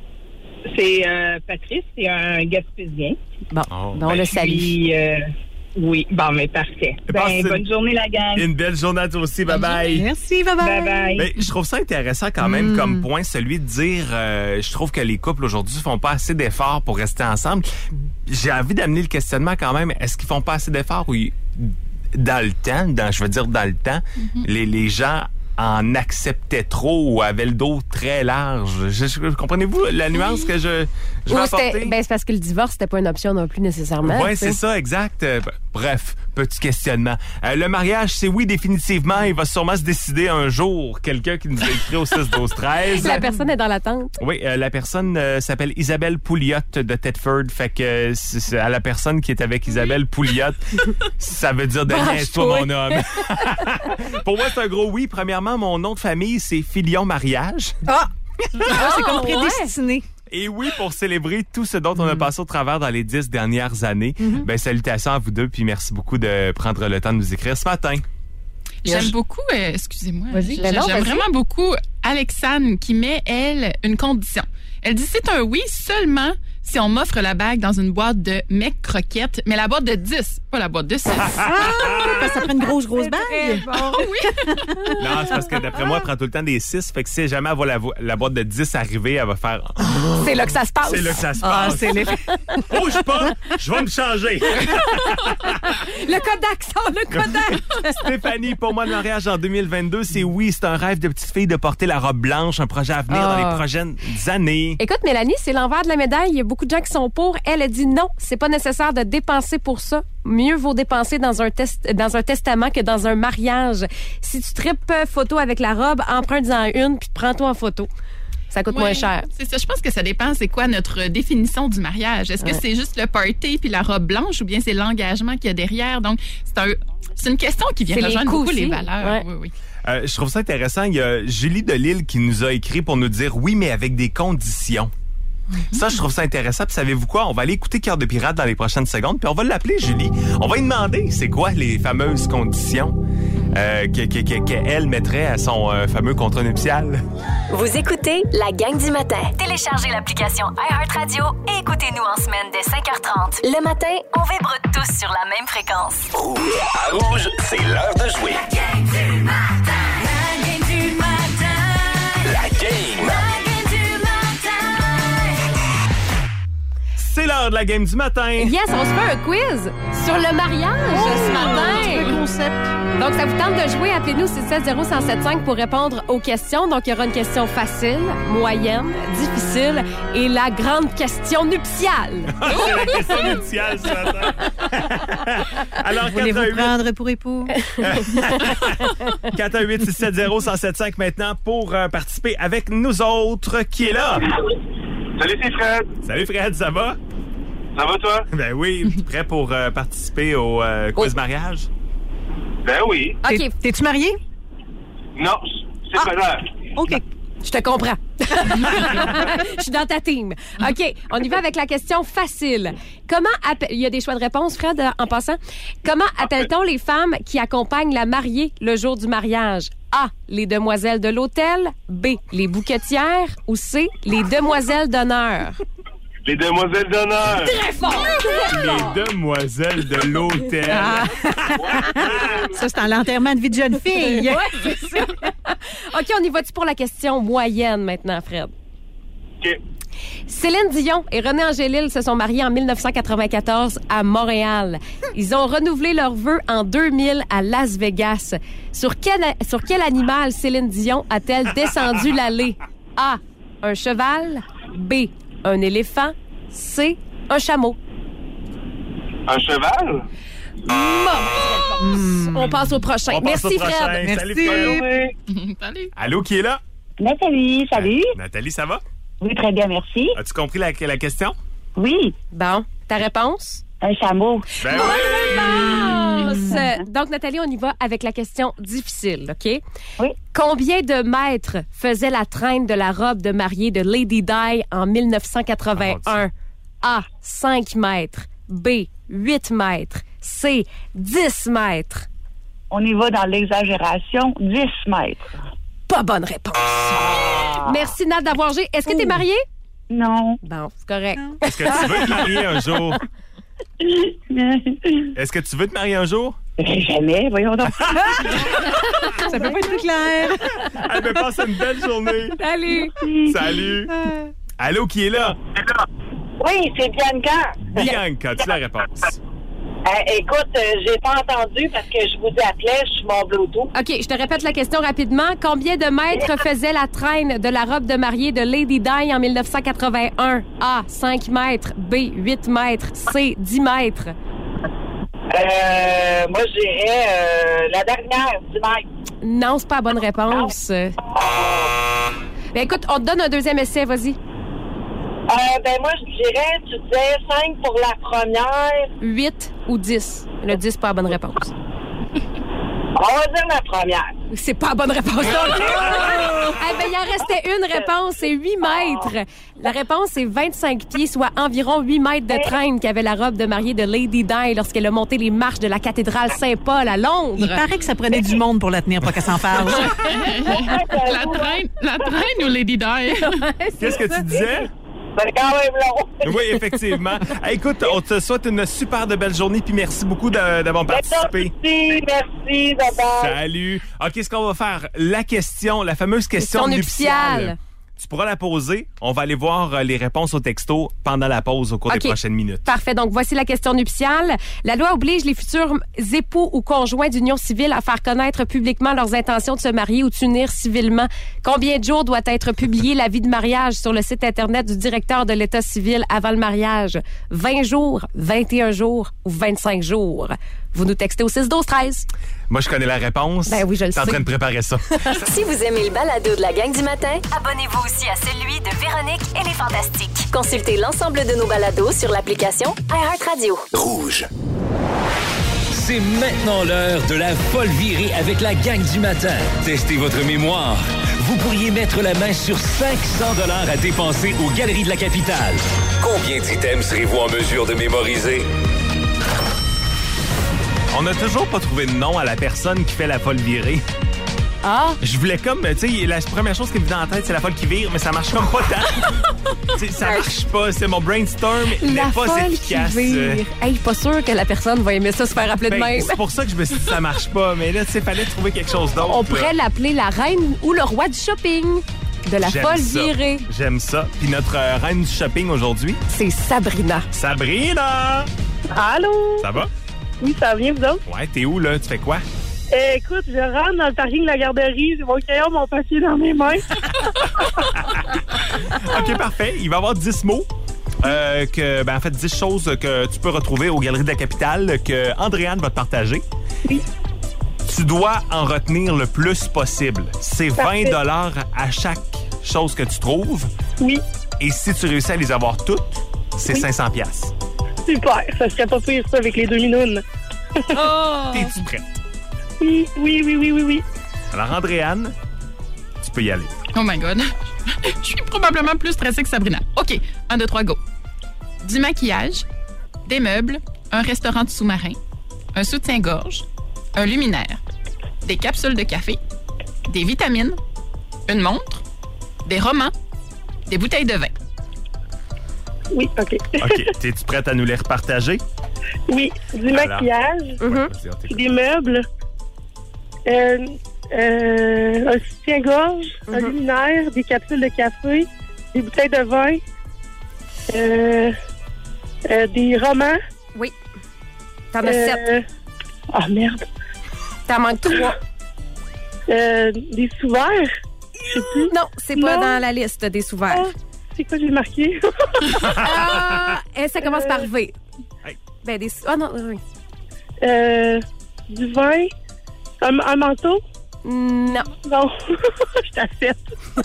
[SPEAKER 7] c'est euh, Patrice, c'est un Gaspésien.
[SPEAKER 4] Bon,
[SPEAKER 3] Oh,
[SPEAKER 4] ben, on le salue.
[SPEAKER 7] Puis, euh, oui, bon, mais parfait. Ben,
[SPEAKER 3] Passe-
[SPEAKER 7] bonne journée, la gang.
[SPEAKER 3] Une belle journée à toi aussi. Bye-bye.
[SPEAKER 5] Merci, bye-bye.
[SPEAKER 7] Bye bye.
[SPEAKER 3] Ben, je trouve ça intéressant quand même
[SPEAKER 5] Mm.
[SPEAKER 3] comme point, celui de dire, euh, je trouve que les couples aujourd'hui font pas assez d'efforts pour rester ensemble. J'ai envie d'amener le questionnement quand même. Est-ce qu'ils font pas assez d'efforts ou ils- dans le temps, dans, je veux dire dans le temps, les, les gens en acceptaient trop ou avaient le dos très large. Je- je- comprenez-vous la nuance que je, je
[SPEAKER 4] Ou
[SPEAKER 3] vais
[SPEAKER 4] c'était-
[SPEAKER 3] apporter?
[SPEAKER 4] ben, c'est parce que le divorce, c'était pas une option non plus nécessairement.
[SPEAKER 3] Oui,
[SPEAKER 4] tu sais.
[SPEAKER 3] c'est ça, exact. Euh, b- Bref, petit questionnement. Euh, le mariage, c'est oui, définitivement. Il va sûrement se décider un jour. Quelqu'un qui nous a écrit au six douze treize.
[SPEAKER 4] La personne est dans l'attente.
[SPEAKER 3] Oui, euh, la personne euh, s'appelle Isabelle Pouliot de Thetford. Fait que euh, c'est c'est à la personne qui est avec Isabelle Pouliot, ça veut dire de niaise-toi,
[SPEAKER 4] Branche-toi.
[SPEAKER 3] mon homme. Pour moi, c'est un gros oui. Premièrement, mon nom de famille, c'est Filion Mariage.
[SPEAKER 5] Ah! Ah, c'est comme
[SPEAKER 4] ouais.
[SPEAKER 5] prédestiné.
[SPEAKER 3] Et oui, pour célébrer tout ce dont on a passé au travers dans les dix dernières années. Ben, salutations à vous deux, puis merci beaucoup de prendre le temps de nous écrire ce matin.
[SPEAKER 6] J'aime beaucoup, euh, excusez-moi,
[SPEAKER 5] Vas-y.
[SPEAKER 6] j-
[SPEAKER 4] Ben non,
[SPEAKER 6] j'aime
[SPEAKER 4] vas-y.
[SPEAKER 6] vraiment beaucoup Alexandre qui met, elle, une condition. Elle dit c'est un oui seulement si on m'offre la bague dans une boîte de mecs croquettes, mais la boîte de dix, pas la boîte de six.
[SPEAKER 5] Ah, parce que ça prend une grosse, grosse bague.
[SPEAKER 4] Bon.
[SPEAKER 6] Oui.
[SPEAKER 3] Non, c'est parce que d'après moi, elle prend tout le temps des six. Fait que si jamais elle voit la, vo- la boîte de dix arriver, elle va faire.
[SPEAKER 4] C'est là que ça se passe.
[SPEAKER 3] C'est là que ça se
[SPEAKER 5] Ah,
[SPEAKER 3] passe.
[SPEAKER 5] c'est l'effet.
[SPEAKER 3] Bouge pas, je vais me changer.
[SPEAKER 4] Le Kodak sort, le Kodak.
[SPEAKER 3] Stéphanie, pour moi, le mariage en deux mille vingt-deux, c'est oui, c'est un rêve de petite fille de porter la robe blanche, un projet à venir
[SPEAKER 4] Ah.
[SPEAKER 3] dans les prochaines années.
[SPEAKER 4] Écoute, Mélanie, c'est l'envers de la médaille. Il y a beaucoup de gens qui sont pour. Elle a dit non, c'est pas nécessaire de dépenser pour ça. Mieux vaut dépenser dans un test, dans un testament que dans un mariage. Si tu tripes photo avec la robe, emprunte-en une puis prends-toi en photo. Ça coûte
[SPEAKER 6] Ouais,
[SPEAKER 4] moins cher.
[SPEAKER 6] C'est ça. Je pense que ça dépend, c'est quoi notre définition du mariage. Est-ce que
[SPEAKER 4] Ouais.
[SPEAKER 6] c'est juste le party puis la robe blanche ou bien c'est l'engagement qu'il y a derrière? Donc, c'est un, c'est une question qui vient
[SPEAKER 4] C'est les
[SPEAKER 6] rejoindre
[SPEAKER 4] coûts
[SPEAKER 6] beaucoup
[SPEAKER 4] aussi.
[SPEAKER 6] les valeurs.
[SPEAKER 4] Ouais.
[SPEAKER 6] Oui, oui.
[SPEAKER 3] Euh, je trouve ça intéressant. Il y a Julie de Lille qui nous a écrit pour nous dire oui, mais avec des conditions. Ça, je trouve ça intéressant. Puis savez-vous quoi? On va aller écouter Cœur de pirate dans les prochaines secondes. Puis on va l'appeler Julie. On va lui demander c'est quoi les fameuses conditions euh, que- que- que- qu'elle mettrait à son euh, fameux contrat nuptial.
[SPEAKER 2] Vous écoutez la gang du matin. Téléchargez l'application iHeartRadio et écoutez-nous en semaine dès cinq heures trente. Le matin, on vibre tous sur la même fréquence.
[SPEAKER 8] Rouge. À Rouge, c'est l'heure de jouer.
[SPEAKER 1] La gang du matin. La gang du matin.
[SPEAKER 8] La game.
[SPEAKER 1] La gang du matin.
[SPEAKER 3] C'est l'heure de la game du matin.
[SPEAKER 4] Yes, on se fait un quiz sur le mariage ce matin.
[SPEAKER 5] Le concept.
[SPEAKER 4] Donc, ça vous tente de jouer? Appelez-nous six sept zéro un sept cinq pour répondre aux questions. Donc, il y aura une question facile, moyenne, difficile et la grande question nuptiale.
[SPEAKER 3] C'est la question nuptiale ce matin. Alors,
[SPEAKER 5] Voulez-vous prendre pour époux?
[SPEAKER 3] quatre un huit six sept zéro un sept cinq maintenant pour euh, participer avec nous autres. Qui est là?
[SPEAKER 9] Salut, c'est Fred.
[SPEAKER 3] Salut Fred, ça va?
[SPEAKER 9] Ça va, toi?
[SPEAKER 3] Ben oui, prêt pour euh, participer au euh, quiz
[SPEAKER 4] Oh.
[SPEAKER 3] mariage?
[SPEAKER 9] Ben oui.
[SPEAKER 4] OK,
[SPEAKER 5] T'es- T'es-tu marié?
[SPEAKER 9] Non, c'est
[SPEAKER 4] Ah.
[SPEAKER 9] pas grave.
[SPEAKER 5] OK.
[SPEAKER 4] je te comprends. Je suis dans ta team. OK, on y va avec la question facile. Comment appelle... Il y a des choix de réponse, Fred, en passant. Comment appelle-t-on les femmes qui accompagnent la mariée le jour du mariage? A, les demoiselles de l'hôtel. B, les bouquetières. Ou C, les demoiselles d'honneur.
[SPEAKER 9] Les demoiselles d'honneur.
[SPEAKER 4] Très fort!
[SPEAKER 3] Les demoiselles de l'hôtel.
[SPEAKER 5] Ah. Ça, c'est en l'enterrement de vie de jeune fille.
[SPEAKER 4] Ouais, c'est ça. OK, on y va-tu pour la question moyenne maintenant, Fred?
[SPEAKER 9] OK.
[SPEAKER 4] Céline Dion et René Angélil se sont mariés en dix-neuf cent quatre-vingt-quatorze à Montréal. Ils ont renouvelé leurs vœux en deux mille à Las Vegas. Sur quel, sur quel animal Céline Dion a-t-elle descendu l'allée? A, un cheval. B, un éléphant. C, un chameau.
[SPEAKER 9] Un cheval?
[SPEAKER 4] Mauvaise réponse. On passe au prochain.
[SPEAKER 3] On passe
[SPEAKER 4] Merci,
[SPEAKER 3] au prochain.
[SPEAKER 4] Fred.
[SPEAKER 3] Salut,
[SPEAKER 5] Merci.
[SPEAKER 3] Fred.
[SPEAKER 9] Oui.
[SPEAKER 6] Salut.
[SPEAKER 3] Allô, qui est là?
[SPEAKER 10] Nathalie, salut.
[SPEAKER 3] Euh, Nathalie, ça va?
[SPEAKER 10] Oui, très bien, merci.
[SPEAKER 3] As-tu compris la, la question?
[SPEAKER 10] Oui,
[SPEAKER 4] Bon, ta réponse?
[SPEAKER 10] un chameau.
[SPEAKER 3] Ben oui!
[SPEAKER 4] Réponse. Donc, Nathalie, on y va avec la question difficile, OK?
[SPEAKER 10] Oui.
[SPEAKER 4] Combien de mètres faisait la traîne de la robe de mariée de Lady Di en dix-neuf cent quatre-vingt-un? A, cinq mètres. B, huit mètres. C, dix mètres.
[SPEAKER 10] On y va dans l'exagération, dix mètres.
[SPEAKER 4] Pas bonne réponse. Merci, Nat, d'avoir joué. Est-ce que t'es mariée?
[SPEAKER 10] Non.
[SPEAKER 4] Bon, c'est correct.
[SPEAKER 3] Est-ce que tu veux te marier un jour? Est-ce que tu veux te marier un jour?
[SPEAKER 10] Jamais, voyons donc.
[SPEAKER 5] Ça peut pas être plus clair.
[SPEAKER 3] Elle me passe une belle journée.
[SPEAKER 4] Salut.
[SPEAKER 3] Salut. Allô, qui est là?
[SPEAKER 10] Oui, c'est Bianca.
[SPEAKER 3] Bianca, as-tu la réponse?
[SPEAKER 10] Euh, écoute, euh, j'ai pas entendu parce que je vous appelais, je suis mon Bluetooth.
[SPEAKER 4] OK, je te répète la question rapidement. Combien de mètres faisait la traîne de la robe de mariée de Lady Di en dix-neuf cent quatre-vingt-un? A, cinq mètres. B, huit mètres. C, dix mètres.
[SPEAKER 10] Euh, moi, je dirais euh, la dernière, dix mètres.
[SPEAKER 4] Non, c'est pas la bonne réponse. Ben écoute, on te donne un deuxième essai, vas-y.
[SPEAKER 10] Euh, ben moi, je dirais, tu disais cinq pour la première.
[SPEAKER 4] huit ou dix. Le dix, c'est pas la bonne réponse.
[SPEAKER 10] On va dire la première.
[SPEAKER 4] C'est pas la bonne réponse. Eh ben, il en restait une réponse, c'est huit mètres. La réponse, c'est vingt-cinq pieds, soit environ huit mètres de traîne qu'avait la robe de mariée de Lady Di lorsqu'elle a monté les marches de la cathédrale Saint-Paul à Londres.
[SPEAKER 5] Il paraît que ça prenait du monde pour la tenir, pas qu'elle s'en parle.
[SPEAKER 6] La traîne, la traîne ou Lady Di?
[SPEAKER 3] Qu'est-ce que tu disais?
[SPEAKER 10] C'est quand même long.
[SPEAKER 3] Oui, effectivement. Hey, écoute, on te souhaite une super de belle journée, puis merci beaucoup de- d'avoir participé.
[SPEAKER 10] Merci, merci, bye-bye.
[SPEAKER 3] Salut. OK, ce qu'on va faire, la question, la fameuse question,
[SPEAKER 4] Question
[SPEAKER 3] nuptiale.
[SPEAKER 4] nuptiale.
[SPEAKER 3] Tu pourras la poser. On va aller voir euh, les réponses au texto pendant la pause au cours
[SPEAKER 4] OK.
[SPEAKER 3] des prochaines minutes.
[SPEAKER 4] Parfait. Donc, voici la question nuptiale. La loi oblige les futurs époux ou conjoints d'union civile à faire connaître publiquement leurs intentions de se marier ou de s'unir civilement. Combien de jours doit être publié l'avis de mariage sur le site Internet du directeur de l'État civil avant le mariage? vingt jours, vingt et un jours ou vingt-cinq jours? Vous nous textez au six douze treize.
[SPEAKER 3] Moi, je connais la réponse.
[SPEAKER 4] Ben oui, je le
[SPEAKER 3] T'es en
[SPEAKER 4] sais.
[SPEAKER 3] train de préparer ça.
[SPEAKER 2] Si vous aimez le balado de la gang du matin, abonnez-vous aussi à celui de Véronique et les Fantastiques. Consultez l'ensemble de nos balados sur l'application iHeartRadio.
[SPEAKER 8] Rouge.
[SPEAKER 11] C'est maintenant l'heure de la folle virée avec la gang du matin. Testez votre mémoire. Vous pourriez mettre la main sur cinq cents dollars à dépenser aux Galeries de la Capitale.
[SPEAKER 8] Combien d'items serez-vous en mesure de mémoriser?
[SPEAKER 3] On n'a toujours pas trouvé de nom à la personne qui fait la folle virée.
[SPEAKER 4] Ah!
[SPEAKER 3] Je voulais comme, tu sais, la première chose qui me vient en tête, c'est la folle qui vire, mais ça marche comme pas tant. Tu sais, ça marche pas. C'est mon brainstorm n'est
[SPEAKER 4] La
[SPEAKER 3] pas
[SPEAKER 4] folle
[SPEAKER 3] efficace.
[SPEAKER 4] qui vire. Hey, pas sûr que la personne va aimer ça se faire appeler de
[SPEAKER 3] Ben,
[SPEAKER 4] même.
[SPEAKER 3] c'est pour ça que je me suis dit ça marche pas. Mais là, tu sais, fallait trouver quelque chose d'autre.
[SPEAKER 4] On
[SPEAKER 3] là.
[SPEAKER 4] pourrait l'appeler la reine ou le roi du shopping. De la
[SPEAKER 3] J'aime
[SPEAKER 4] folle
[SPEAKER 3] ça.
[SPEAKER 4] virée.
[SPEAKER 3] J'aime ça. Puis notre euh, reine du shopping aujourd'hui,
[SPEAKER 4] C'est Sabrina.
[SPEAKER 3] Sabrina!
[SPEAKER 10] Allô?
[SPEAKER 3] Ça va?
[SPEAKER 10] Oui, ça vient, vous autres?
[SPEAKER 3] Ouais, t'es où, là? Tu fais quoi?
[SPEAKER 10] Euh, écoute, je rentre dans le parking de la garderie, j'ai mon crayon, mon papier dans mes mains.
[SPEAKER 3] OK, parfait. Il va y avoir dix mots. Euh, que, ben, en fait, dix choses que tu peux retrouver aux Galeries de la Capitale que Andréane va te partager.
[SPEAKER 10] Oui.
[SPEAKER 3] Tu dois en retenir le plus possible. C'est
[SPEAKER 10] Parfait.
[SPEAKER 3] vingt dollars à chaque chose que tu trouves.
[SPEAKER 10] Oui,
[SPEAKER 3] Et si tu réussis à les avoir toutes, c'est
[SPEAKER 10] Oui.
[SPEAKER 3] cinq cents piastres.
[SPEAKER 10] super, ça serait pas pire ça avec les deux minounes.
[SPEAKER 4] Oh!
[SPEAKER 3] T'es-tu prête?
[SPEAKER 10] Oui, oui, oui, oui, oui, oui.
[SPEAKER 3] Alors, Andréane, tu peux y aller.
[SPEAKER 6] Oh my God. Je suis probablement plus stressée que Sabrina. OK, un, deux, trois, go. Du maquillage, des meubles, un restaurant de sous-marin, un soutien-gorge, un luminaire, des capsules de café, des vitamines, une montre, des romans, des bouteilles de vin.
[SPEAKER 10] Oui, OK.
[SPEAKER 3] OK. T'es-tu prête à nous les repartager?
[SPEAKER 10] Oui, du
[SPEAKER 3] Voilà.
[SPEAKER 10] maquillage,
[SPEAKER 4] Mhm.
[SPEAKER 3] Vas-y, on t'écoute.
[SPEAKER 10] des meubles, euh, euh, un soutien-gorge, un
[SPEAKER 4] Mhm.
[SPEAKER 10] luminaire, des capsules de café, des bouteilles de vin, euh, euh, des romans.
[SPEAKER 4] Oui. T'en as sept.
[SPEAKER 10] euh, Ah, merde.
[SPEAKER 4] T'en manques trois.
[SPEAKER 10] Euh, des sous-verts. Je sais plus.
[SPEAKER 4] Non, c'est pas
[SPEAKER 10] Non.
[SPEAKER 4] dans la liste des sous-verts.
[SPEAKER 10] Ah, c'est quoi j'ai marqué?
[SPEAKER 4] Ah! Et ça commence par V.
[SPEAKER 3] Hey.
[SPEAKER 4] Ben, des... Ah non, oui.
[SPEAKER 10] euh, du vin. Un, un manteau?
[SPEAKER 4] Non.
[SPEAKER 10] Non. Je t'assette.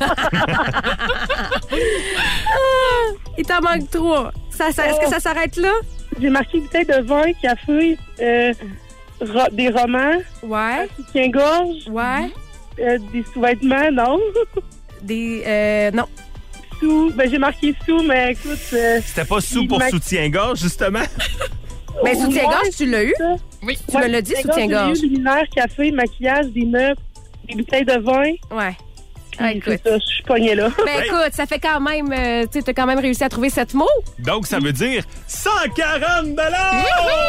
[SPEAKER 4] Il t'en manque trois. Ça, ça- Est-ce que ça s'arrête là?
[SPEAKER 10] J'ai marqué bouteille de vin, café, euh, ro- des romans,
[SPEAKER 4] Ouais.
[SPEAKER 10] soutien-gorge,
[SPEAKER 4] Ouais.
[SPEAKER 10] euh, des sous-vêtements, non.
[SPEAKER 4] Des... Euh, non.
[SPEAKER 10] Sous, ben j'ai marqué sous, mais écoute... Euh,
[SPEAKER 3] C'était pas sous
[SPEAKER 10] il
[SPEAKER 3] pour
[SPEAKER 10] m'a-
[SPEAKER 3] soutien-gorge, justement?
[SPEAKER 4] Ben,
[SPEAKER 10] au
[SPEAKER 4] soutien-gorge,
[SPEAKER 10] moins,
[SPEAKER 4] tu l'as eu?
[SPEAKER 10] ça.
[SPEAKER 6] Oui.
[SPEAKER 4] Tu me l'as dit, soutien-gorge.
[SPEAKER 10] J'ai eu luminaire, café, maquillage, des meubles, des bouteilles de vin.
[SPEAKER 4] Ouais.
[SPEAKER 10] Puis
[SPEAKER 4] Ah, écoute.
[SPEAKER 10] c'est ça, je suis pognée là.
[SPEAKER 4] Ben, écoute, ça fait quand même... euh, tu sais, t'as quand même réussi à trouver sept mots.
[SPEAKER 3] Donc, ça veut dire cent quarante dollars!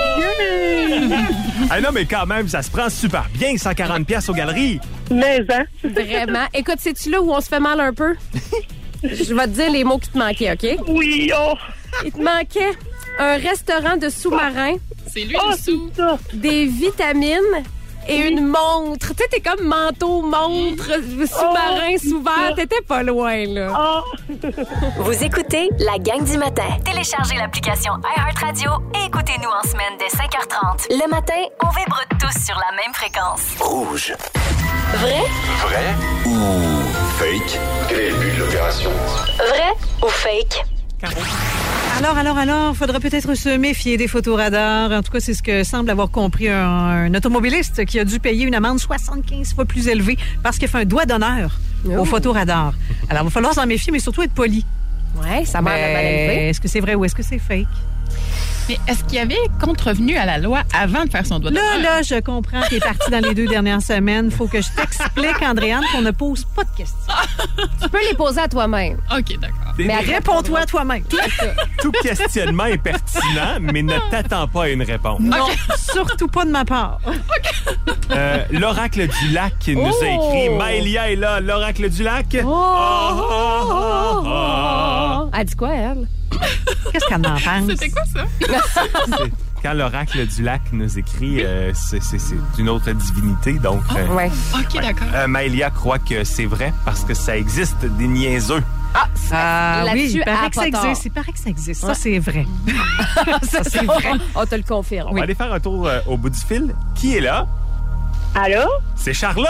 [SPEAKER 3] Ah non, mais quand même, ça se prend super bien, cent quarante piastres aux galeries.
[SPEAKER 10] Mais, hein?
[SPEAKER 4] Vraiment. Écoute, c'est-tu là où on se fait mal un peu? Je vais te dire les mots qui te manquaient, OK?
[SPEAKER 10] Oui, oh!
[SPEAKER 4] Il te manquait un restaurant de sous-marin,
[SPEAKER 6] C'est lui
[SPEAKER 10] Oh,
[SPEAKER 6] le sous.
[SPEAKER 10] c'est ça!
[SPEAKER 4] des vitamines et une montre. Tu sais, t'es comme manteau, montre, sous-marin,
[SPEAKER 10] Oh,
[SPEAKER 4] sous-vert. T'étais pas loin, là.
[SPEAKER 10] Oh!
[SPEAKER 2] Vous écoutez la gang du matin. Téléchargez l'application iHeartRadio et écoutez-nous en semaine dès cinq heures trente. Le matin, on vibre tous sur la même fréquence.
[SPEAKER 8] Rouge.
[SPEAKER 2] Vrai?
[SPEAKER 8] Vrai ou fake? Quel est le but de l'opération?
[SPEAKER 2] Vrai ou fake?
[SPEAKER 5] Alors, alors, alors, faudra peut-être se méfier des photos radars. En tout cas, c'est ce que semble avoir compris un, un automobiliste qui a dû payer une amende soixante-quinze fois plus élevée parce qu'il a fait un doigt d'honneur
[SPEAKER 4] Oh.
[SPEAKER 5] aux photos radars. Alors, il va falloir s'en méfier, mais surtout être poli.
[SPEAKER 4] Ouais, ça m'a mal
[SPEAKER 5] Mais
[SPEAKER 4] élevé.
[SPEAKER 5] est-ce que c'est vrai ou est-ce que c'est fake?
[SPEAKER 6] Mais est-ce qu'il y avait contrevenu à la loi avant de faire son doigt
[SPEAKER 5] Là,
[SPEAKER 6] d'honneur?
[SPEAKER 5] là, je comprends que tu es parti dans les deux dernières semaines. Faut que je t'explique, Andréane, qu'on ne pose pas de questions.
[SPEAKER 4] Tu peux les poser à toi-même.
[SPEAKER 6] OK, d'accord.
[SPEAKER 4] Mais
[SPEAKER 5] réponds-toi toi-même.
[SPEAKER 3] Tout questionnement est pertinent, mais ne t'attends pas à une réponse.
[SPEAKER 5] Non, surtout pas de ma part.
[SPEAKER 3] Euh, L'oracle du lac qui nous a
[SPEAKER 4] Oh!
[SPEAKER 3] écrit. Maëlia est là. L'oracle du lac.
[SPEAKER 4] Oh, oh, oh, oh. Elle dit quoi, elle?
[SPEAKER 5] Qu'est-ce qu'elle en pense?
[SPEAKER 6] C'était quoi ça?
[SPEAKER 3] C'est- Quand l'oracle du lac nous écrit, euh, c'est c'est- c'est une autre divinité. Donc, euh,
[SPEAKER 4] Ouais.
[SPEAKER 6] OK,
[SPEAKER 3] ouais.
[SPEAKER 6] d'accord.
[SPEAKER 3] Euh, Maëlia croit que c'est vrai parce que ça existe des niaiseux.
[SPEAKER 5] Ah oui,
[SPEAKER 4] Là-dessus,
[SPEAKER 5] il paraît
[SPEAKER 4] elle
[SPEAKER 5] que ça
[SPEAKER 4] a pas tort.
[SPEAKER 5] existe. Il paraît que ça existe. Ça,
[SPEAKER 4] Ouais.
[SPEAKER 5] c'est vrai. Ça, c'est vrai.
[SPEAKER 4] On te le confirme.
[SPEAKER 3] On va aller faire un tour euh, au bout du fil. Qui est là?
[SPEAKER 7] Allô?
[SPEAKER 3] C'est Charlotte!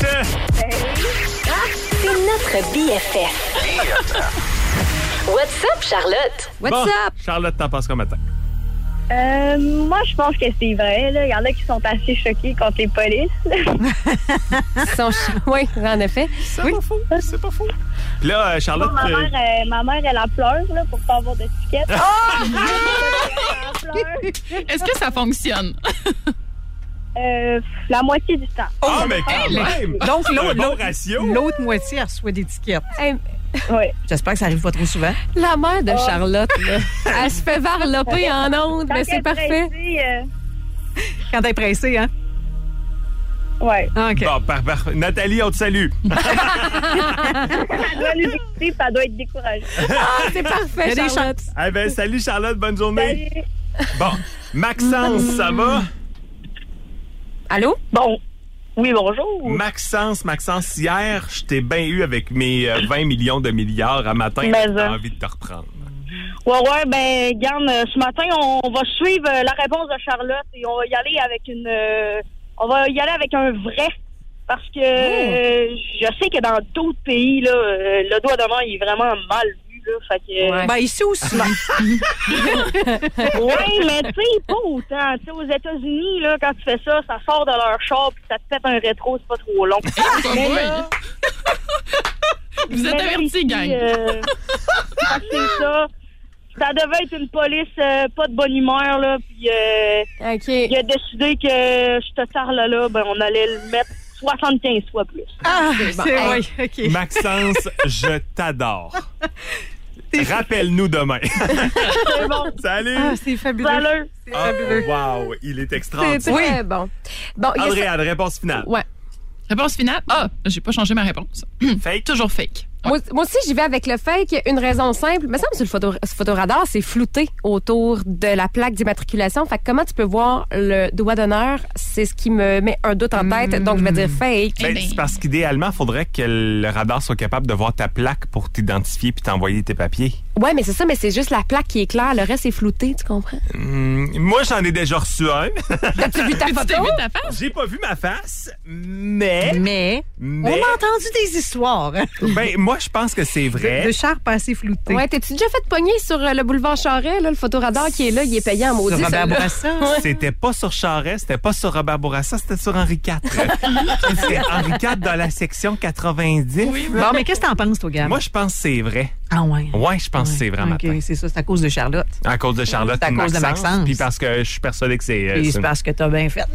[SPEAKER 2] C'est notre B F F. What's up, Charlotte?
[SPEAKER 4] What's
[SPEAKER 3] Bon,
[SPEAKER 4] up?
[SPEAKER 3] Charlotte, t'en penses quoi matin?
[SPEAKER 10] Euh, moi, je pense que c'est vrai. là. Il y en a qui sont assez choqués contre les polices.
[SPEAKER 4] Ils sont ch- Oui, en effet.
[SPEAKER 3] C'est pas faux. C'est pas faux. Puis là, euh, Charlotte.
[SPEAKER 10] ma,
[SPEAKER 3] euh,
[SPEAKER 10] mère, euh, ma mère, elle en pleure là, pour pas avoir d'étiquette.
[SPEAKER 4] Ah!
[SPEAKER 10] Elle en pleure.
[SPEAKER 6] Est-ce que ça fonctionne?
[SPEAKER 10] Euh, la moitié du temps.
[SPEAKER 3] Ah, mais quand
[SPEAKER 6] Hey,
[SPEAKER 3] même!
[SPEAKER 5] Donc,
[SPEAKER 3] C'est un
[SPEAKER 5] l'autre
[SPEAKER 3] bon
[SPEAKER 5] l'autre-
[SPEAKER 3] ratio.
[SPEAKER 5] l'autre moitié, elle reçoit des tickets.
[SPEAKER 4] Hey,
[SPEAKER 10] Oui.
[SPEAKER 5] J'espère que ça arrive pas trop souvent.
[SPEAKER 4] la mère de Charlotte, là, elle se fait varloper en ondes, mais c'est parfait.
[SPEAKER 10] Euh,
[SPEAKER 5] Quand elle est pressée, hein?
[SPEAKER 10] ouais.
[SPEAKER 5] Ah, OK.
[SPEAKER 3] Bon, par, par- Nathalie, on te salue.
[SPEAKER 10] Elle doit nous écouter puis elle doit être découragée.
[SPEAKER 4] Ah, c'est
[SPEAKER 5] Il y
[SPEAKER 4] parfait,
[SPEAKER 5] a des
[SPEAKER 4] Charlotte.
[SPEAKER 3] Eh ben, salut Charlotte, bonne journée.
[SPEAKER 10] Salut.
[SPEAKER 3] Bon, Maxence, ça va?
[SPEAKER 4] Allô?
[SPEAKER 10] Bon. Oui, bonjour.
[SPEAKER 3] Maxence, Maxence, hier, je t'ai bien eu avec mes euh, vingt millions de milliards à matin.
[SPEAKER 10] Mais,
[SPEAKER 3] J'ai
[SPEAKER 10] euh,
[SPEAKER 3] envie de te reprendre.
[SPEAKER 10] Ouais, ouais, ben, garde, euh, ce matin, on va suivre euh, la réponse de Charlotte et on va y aller avec une. euh, on va y aller avec un vrai. Parce que euh, je sais que dans d'autres pays, là, euh, le doigt d'honneur, il est vraiment mal vu, là. Fait que.
[SPEAKER 4] Ouais.
[SPEAKER 5] Ben, ici aussi.
[SPEAKER 10] Ouais, mais tu sais, pas autant. Tu sais, aux États-Unis, là, quand tu fais ça, ça sort de leur char puis ça te pète un rétro, c'est pas trop long. Mais là,
[SPEAKER 6] Vous êtes
[SPEAKER 10] mais là,
[SPEAKER 6] avertis,
[SPEAKER 10] ici,
[SPEAKER 6] gang.
[SPEAKER 10] euh, fait que c'est ça. Ça devait être une police euh, pas de bonne humeur, là, puis euh,
[SPEAKER 4] OK.
[SPEAKER 10] il a décidé que ce tarle-là, ben, on allait le mettre soixante-quinze fois plus.
[SPEAKER 5] Ah,
[SPEAKER 4] C'est bon.
[SPEAKER 5] c'est
[SPEAKER 4] Hey.
[SPEAKER 5] oui, OK.
[SPEAKER 3] Maxence, je t'adore. Rappelle-nous demain.
[SPEAKER 10] C'est bon.
[SPEAKER 3] Salut!
[SPEAKER 5] Ah, c'est fabuleux.
[SPEAKER 10] Salut.
[SPEAKER 5] C'est
[SPEAKER 3] Ah,
[SPEAKER 5] fabuleux.
[SPEAKER 3] wow, il est
[SPEAKER 4] C'est
[SPEAKER 3] extraordinaire.
[SPEAKER 4] très bon. Bon, il y a ça-
[SPEAKER 3] Andréane, réponse finale.
[SPEAKER 4] Ouais.
[SPEAKER 6] Réponse finale? Ah, j'ai pas changé ma réponse.
[SPEAKER 3] Fake?
[SPEAKER 6] Toujours fake.
[SPEAKER 4] Moi, moi aussi, j'y vais avec le fake. Une raison simple. Me semble que sur le photo, ce photoradar, c'est flouté autour de la plaque d'immatriculation. Fait que comment tu peux voir le doigt d'honneur? C'est ce qui me met un doute en tête. Donc, je vais dire fake.
[SPEAKER 3] Ben,
[SPEAKER 6] ben-
[SPEAKER 3] c'est parce qu'idéalement, il faudrait que le radar soit capable de voir ta plaque pour t'identifier puis t'envoyer tes papiers.
[SPEAKER 4] Ouais, mais c'est ça, mais c'est juste la plaque qui est claire. Le reste est flouté, tu comprends?
[SPEAKER 3] Hum, moi, j'en ai déjà reçu un.
[SPEAKER 4] T'as-tu vu ta
[SPEAKER 6] Tu t'es
[SPEAKER 4] photo?
[SPEAKER 6] vu ta face?
[SPEAKER 3] J'ai pas vu ma face, mais...
[SPEAKER 5] Mais,
[SPEAKER 3] mais
[SPEAKER 5] on a entendu des histoires hein,
[SPEAKER 3] ben, moi, je pense que c'est vrai.
[SPEAKER 5] de, de chars pas assez floutés.
[SPEAKER 4] Ouais, t'es-tu déjà fait pogner sur euh, le boulevard Charest, là, le photoradar qui est là, il est payant en maudit.
[SPEAKER 5] Sur Robert
[SPEAKER 4] celui-là.
[SPEAKER 5] Bourassa.
[SPEAKER 3] C'était pas sur Charest, c'était pas sur Robert Bourassa, c'était sur Henri quatre. C'était Henri quatre dans la section quatre-vingt-dix.
[SPEAKER 5] Bon, mais qu'est-ce que t'en penses, toi, Gab?
[SPEAKER 3] Moi, je pense que c'est vrai.
[SPEAKER 5] Ah ouais.
[SPEAKER 3] Ouais, je pense que c'est vrai,
[SPEAKER 5] OK,
[SPEAKER 3] matin.
[SPEAKER 5] c'est ça, c'est à cause de Charlotte.
[SPEAKER 3] À cause de Charlotte
[SPEAKER 5] C'est à
[SPEAKER 3] et
[SPEAKER 5] cause de Maxence.
[SPEAKER 3] Puis parce que je suis persuadé que c'est... euh,
[SPEAKER 5] Et
[SPEAKER 3] c'est
[SPEAKER 5] c'est
[SPEAKER 3] une-
[SPEAKER 5] parce que t'as bien fait.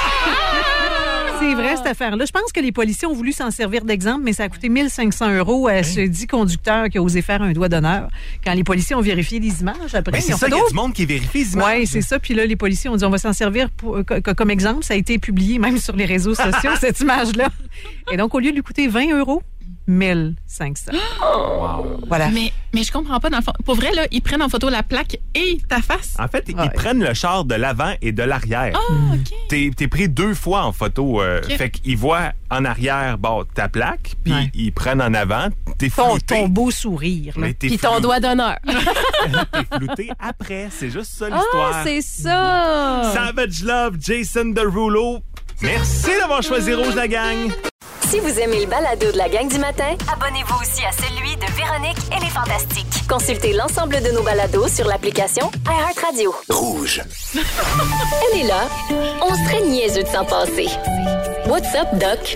[SPEAKER 5] C'est vrai, cette affaire-là. Je pense que les policiers ont voulu s'en servir d'exemple, mais ça a coûté mille cinq cents euros à ce dit conducteur qui a osé faire un doigt d'honneur. Quand les policiers ont vérifié les images, après,
[SPEAKER 3] Ben,
[SPEAKER 5] ils
[SPEAKER 3] c'est
[SPEAKER 5] ont
[SPEAKER 3] ça,
[SPEAKER 5] fait
[SPEAKER 3] il y a
[SPEAKER 5] d'autres.
[SPEAKER 3] du monde qui vérifie les images.
[SPEAKER 5] Oui, c'est ça. Puis là, les policiers ont dit on va s'en servir pour- euh, co- comme exemple. Ça a été publié même sur les réseaux sociaux, cette image-là. Et donc, au lieu de lui coûter vingt euros, mille cinq cents. Voilà.
[SPEAKER 6] Mais, mais je comprends pas. Dans le fond. Pour vrai, là, ils prennent en photo la plaque et ta face.
[SPEAKER 3] En fait,
[SPEAKER 5] Ouais.
[SPEAKER 3] ils prennent le char de l'avant et de l'arrière.
[SPEAKER 6] Ah, OK.
[SPEAKER 3] T'es, t'es pris deux fois en photo. euh,
[SPEAKER 6] Ok.
[SPEAKER 3] Fait qu'ils voient en arrière bon, ta plaque, puis
[SPEAKER 5] Ouais.
[SPEAKER 3] ils prennent en avant. T'es
[SPEAKER 5] Ton,
[SPEAKER 3] flouté.
[SPEAKER 5] ton beau sourire. là.
[SPEAKER 3] Mais t'es
[SPEAKER 4] Puis ton
[SPEAKER 3] flou-
[SPEAKER 4] doigt d'honneur.
[SPEAKER 3] t'es flouté après. C'est juste ça l'histoire.
[SPEAKER 4] Ah, c'est ça!
[SPEAKER 3] Savage Love, Jason Derulo. Merci d'avoir choisi Rouge, la gang.
[SPEAKER 2] Si vous aimez le balado de la gang du matin, abonnez-vous aussi à celui de Véronique et les Fantastiques. Consultez l'ensemble de nos balados sur l'application iHeartRadio.
[SPEAKER 8] Rouge.
[SPEAKER 2] Elle est là. On serait niaiseux de s'en passer. What's up, Doc?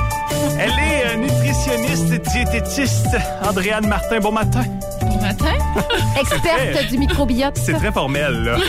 [SPEAKER 3] Elle est euh, nutritionniste, diététiste. Andréane Martin, bon matin.
[SPEAKER 6] Bon matin.
[SPEAKER 4] Experte du microbiote.
[SPEAKER 3] C'est très formel, là.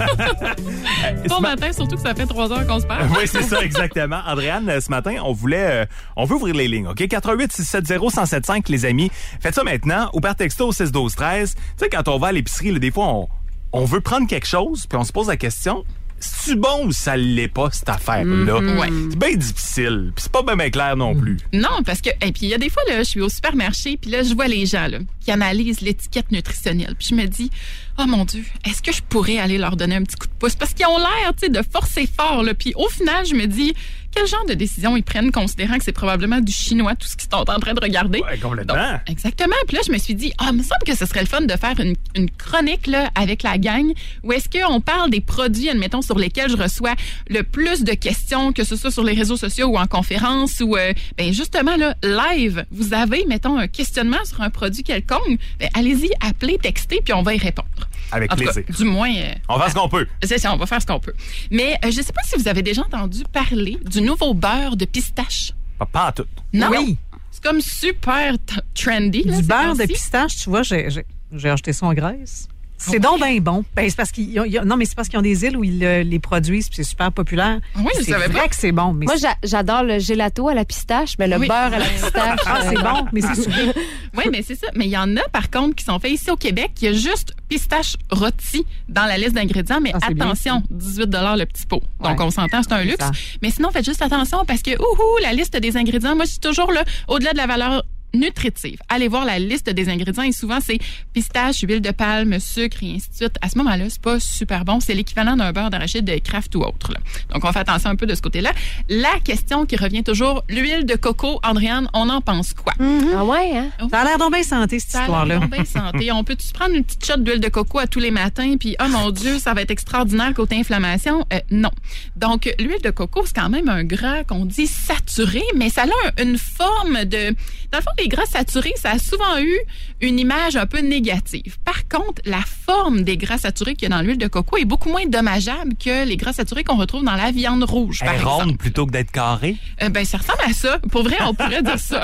[SPEAKER 6] Bon matin, surtout que ça fait trois heures qu'on se parle.
[SPEAKER 3] Oui, c'est ça, exactement. Andréane, ce matin, on voulait, euh, on veut ouvrir les lignes, OK? quatre un huit six sept zéro un zéro sept cinq, les amis. Faites ça maintenant ou par texto au six douze treize. Tu sais, quand on va à l'épicerie, là, des fois, on, on veut prendre quelque chose, puis on se pose la question, c'est-tu bon ou ça l'est pas, cette affaire-là?
[SPEAKER 6] Mm-hmm. Ouais.
[SPEAKER 3] C'est bien difficile, puis c'est pas bien, bien clair non plus.
[SPEAKER 6] Non, parce que, et puis il y a des fois, là, je suis au supermarché, puis là, je vois les gens, là, qui analysent l'étiquette nutritionnelle. Puis je me dis, oh mon Dieu, est-ce que je pourrais aller leur donner un petit coup de pouce? Parce qu'ils ont l'air, tu sais, de forcer fort, là. Puis au final, je me dis, quel genre de décision ils prennent, considérant que c'est probablement du chinois, tout ce qu'ils sont en train de regarder?
[SPEAKER 3] Ouais, complètement.
[SPEAKER 6] Donc, exactement. Puis là, je me suis dit, ah, il me semble que ce serait le fun de faire une, une chronique, là, avec la gang, où est-ce qu'on parle des produits, admettons, sur lesquels je reçois le plus de questions, que ce soit sur les réseaux sociaux ou en conférence, ou, euh, ben, justement, là, live, vous avez, mettons, un questionnement sur un produit quelconque, ben, allez-y, appelez, textez, puis on va y répondre.
[SPEAKER 3] Avec
[SPEAKER 6] en tout
[SPEAKER 3] plaisir.
[SPEAKER 6] cas, du moins... Euh,
[SPEAKER 3] on va faire ce qu'on peut.
[SPEAKER 6] C'est ça, on va faire ce qu'on peut. Mais euh, je ne sais pas si vous avez déjà entendu parler du nouveau beurre de pistache.
[SPEAKER 3] Pas, pas en tout.
[SPEAKER 6] Non.
[SPEAKER 5] Oui.
[SPEAKER 6] C'est comme super t- trendy. Là,
[SPEAKER 5] Du
[SPEAKER 6] ces
[SPEAKER 5] beurre de
[SPEAKER 6] temps-ci.
[SPEAKER 5] pistache, tu vois, j'ai, j'ai, j'ai acheté ça en Grèce. C'est donc bien bon. Ben, c'est parce qu'ils ont, ils ont- non, mais c'est parce qu'ils ont des îles où ils le- les produisent, puis c'est super populaire.
[SPEAKER 6] Oui, je
[SPEAKER 5] c'est
[SPEAKER 6] savais
[SPEAKER 5] vrai
[SPEAKER 6] pas.
[SPEAKER 5] que c'est bon. Mais
[SPEAKER 4] Moi,
[SPEAKER 5] c'est-
[SPEAKER 4] j'a- j'adore le gelato à la pistache, mais le
[SPEAKER 6] Oui.
[SPEAKER 4] beurre à la pistache.
[SPEAKER 5] ah, c'est bon, mais c'est souvent.
[SPEAKER 6] Oui, mais c'est ça. Mais il y en a, par contre, qui sont faits ici au Québec. Il y a juste pistache rôti dans la liste d'ingrédients. Mais
[SPEAKER 5] Ah, c'est bien,
[SPEAKER 6] attention, dix-huit dollars le petit pot. Donc,
[SPEAKER 5] Ouais.
[SPEAKER 6] on s'entend, c'est un luxe.
[SPEAKER 5] Ça.
[SPEAKER 6] Mais sinon, faites juste attention parce que, ouhou, la liste des ingrédients, moi, je suis toujours là, au-delà de la valeur nutritive. Allez voir la liste des ingrédients et souvent, c'est pistache, huile de palme, sucre et ainsi de suite. À ce moment-là, c'est pas super bon. C'est l'équivalent d'un beurre d'arachide de Kraft ou autre, là. Donc, on fait attention un peu de ce côté-là. La question qui revient toujours, l'huile de coco, Andréane, on en pense quoi?
[SPEAKER 4] Ah ouais, hein?
[SPEAKER 5] Ça a l'air donc bien santé, cette
[SPEAKER 6] Ça a
[SPEAKER 5] histoire-là.
[SPEAKER 6] l'air bien santé. On peut-tu prendre une petite shot d'huile de coco à tous les matins, puis oh mon Dieu, ça va être extraordinaire côté inflammation? Euh, non. Donc, l'huile de coco, c'est quand même un gras qu'on dit saturé, mais ça a un- une forme de... Dans le fond, les gras saturés, ça a souvent eu une image un peu négative. Par contre, la forme des gras saturés qu'il y a dans l'huile de coco est beaucoup moins dommageable que les gras saturés qu'on retrouve dans la viande rouge, par
[SPEAKER 3] Elle est ronde
[SPEAKER 6] exemple.
[SPEAKER 3] plutôt que d'être carrée.
[SPEAKER 6] Euh, ben, ça ressemble à ça. Pour vrai, on pourrait dire ça.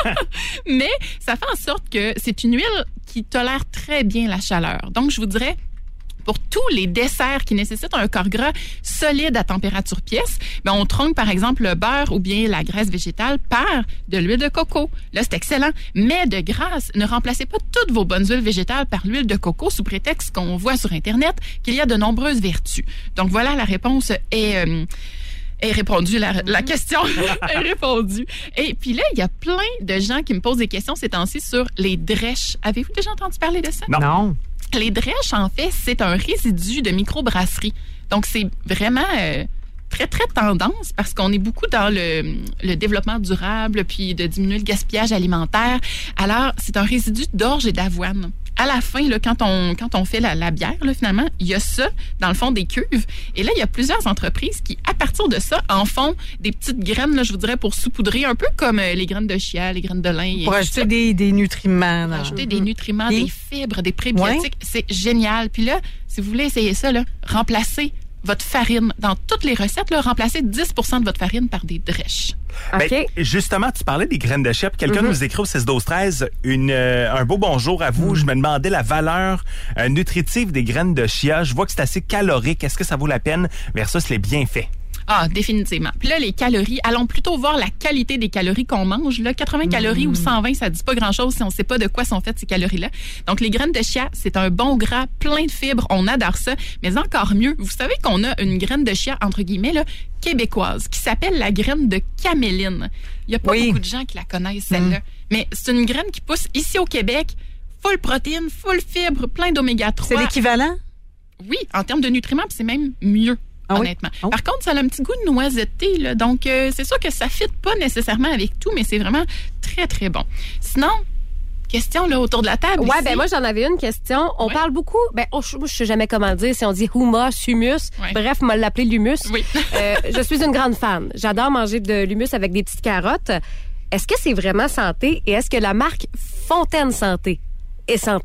[SPEAKER 6] Mais ça fait en sorte que c'est une huile qui tolère très bien la chaleur. Donc, je vous dirais, pour tous les desserts qui nécessitent un corps gras solide à température pièce, ben on tronque par exemple le beurre ou bien la graisse végétale par de l'huile de coco. Là, c'est excellent. Mais de grâce, ne remplacez pas toutes vos bonnes huiles végétales par l'huile de coco sous prétexte qu'on voit sur Internet qu'il y a de nombreuses vertus. Donc voilà, la réponse est... Euh, est répondue, la, la question est répondue. Et puis là, il y a plein de gens qui me posent des questions ces temps-ci sur les drèches. Avez-vous déjà entendu parler de ça?
[SPEAKER 3] Non.
[SPEAKER 5] Non.
[SPEAKER 6] Les drèches, en fait, c'est un résidu de microbrasserie. Donc, c'est vraiment euh, très, très tendance parce qu'on est beaucoup dans le, le développement durable puis de diminuer le gaspillage alimentaire. Alors, c'est un résidu d'orge et d'avoine. À la fin, là, quand on quand on fait la, la bière, là, finalement, il y a ça dans le fond des cuves. Et là, il y a plusieurs entreprises qui, à partir de ça, en font des petites graines, là, je vous dirais, pour saupoudrer, un peu comme euh, les graines de chia, les graines de lin. et
[SPEAKER 5] Pour
[SPEAKER 6] tout
[SPEAKER 5] ajouter
[SPEAKER 6] ça.
[SPEAKER 5] des, des nutriments. dans-
[SPEAKER 6] Ajouter des nutriments,
[SPEAKER 5] Et-
[SPEAKER 6] des fibres, des prébiotiques. C'est génial. Puis là, si vous voulez essayer ça, là, remplacez votre farine. Dans toutes les recettes, là, remplacez dix pour cent de votre farine par des drèches.
[SPEAKER 4] OK.
[SPEAKER 3] Ben, justement, tu parlais des graines de chia. puis Quelqu'un
[SPEAKER 6] Mm-hmm.
[SPEAKER 3] nous écrit au six douze treize une, euh, un beau bonjour à
[SPEAKER 6] Mm.
[SPEAKER 3] vous. Je me demandais la valeur euh, nutritive des graines de chia. Je vois que c'est assez calorique. Est-ce que ça vaut la peine versus les bienfaits?
[SPEAKER 6] Ah, définitivement. Puis là, les calories, allons plutôt voir la qualité des calories qu'on mange. Là, quatre-vingts calories ou cent vingt, ça dit pas grand-chose si on sait pas de quoi sont faites ces calories-là. Donc, les graines de chia, c'est un bon gras, plein de fibres. On adore ça. Mais encore mieux, vous savez qu'on a une graine de chia, entre guillemets, là, québécoise, qui s'appelle la graine de caméline. Il y a pas
[SPEAKER 5] Oui.
[SPEAKER 6] beaucoup de gens qui la connaissent, celle-là. Mais c'est une graine qui pousse ici au Québec, full protéines, full fibres, plein d'oméga trois.
[SPEAKER 5] C'est l'équivalent?
[SPEAKER 6] Oui, en termes de nutriments, puis c'est même mieux.
[SPEAKER 5] Ah oui?
[SPEAKER 6] Honnêtement.
[SPEAKER 5] Oh.
[SPEAKER 6] Par contre, ça a un petit goût de noisetté, là. Donc, euh, c'est sûr que ça ne fit pas nécessairement avec tout, mais c'est vraiment très, très bon. Sinon, question là autour de la table.
[SPEAKER 4] Ouais,
[SPEAKER 6] ici.
[SPEAKER 4] ben moi, j'en avais une question. On
[SPEAKER 6] Ouais.
[SPEAKER 4] parle beaucoup, ben, oh, je, moi, je sais jamais comment dire, si on dit humus, humus.
[SPEAKER 6] Ouais.
[SPEAKER 4] Bref, on m'a l'appelé l'humus.
[SPEAKER 6] Oui.
[SPEAKER 4] Euh, je suis une grande fan. J'adore manger de l'humus avec des petites carottes. Est-ce que c'est vraiment santé et est-ce que la marque Fontaine Santé est santé?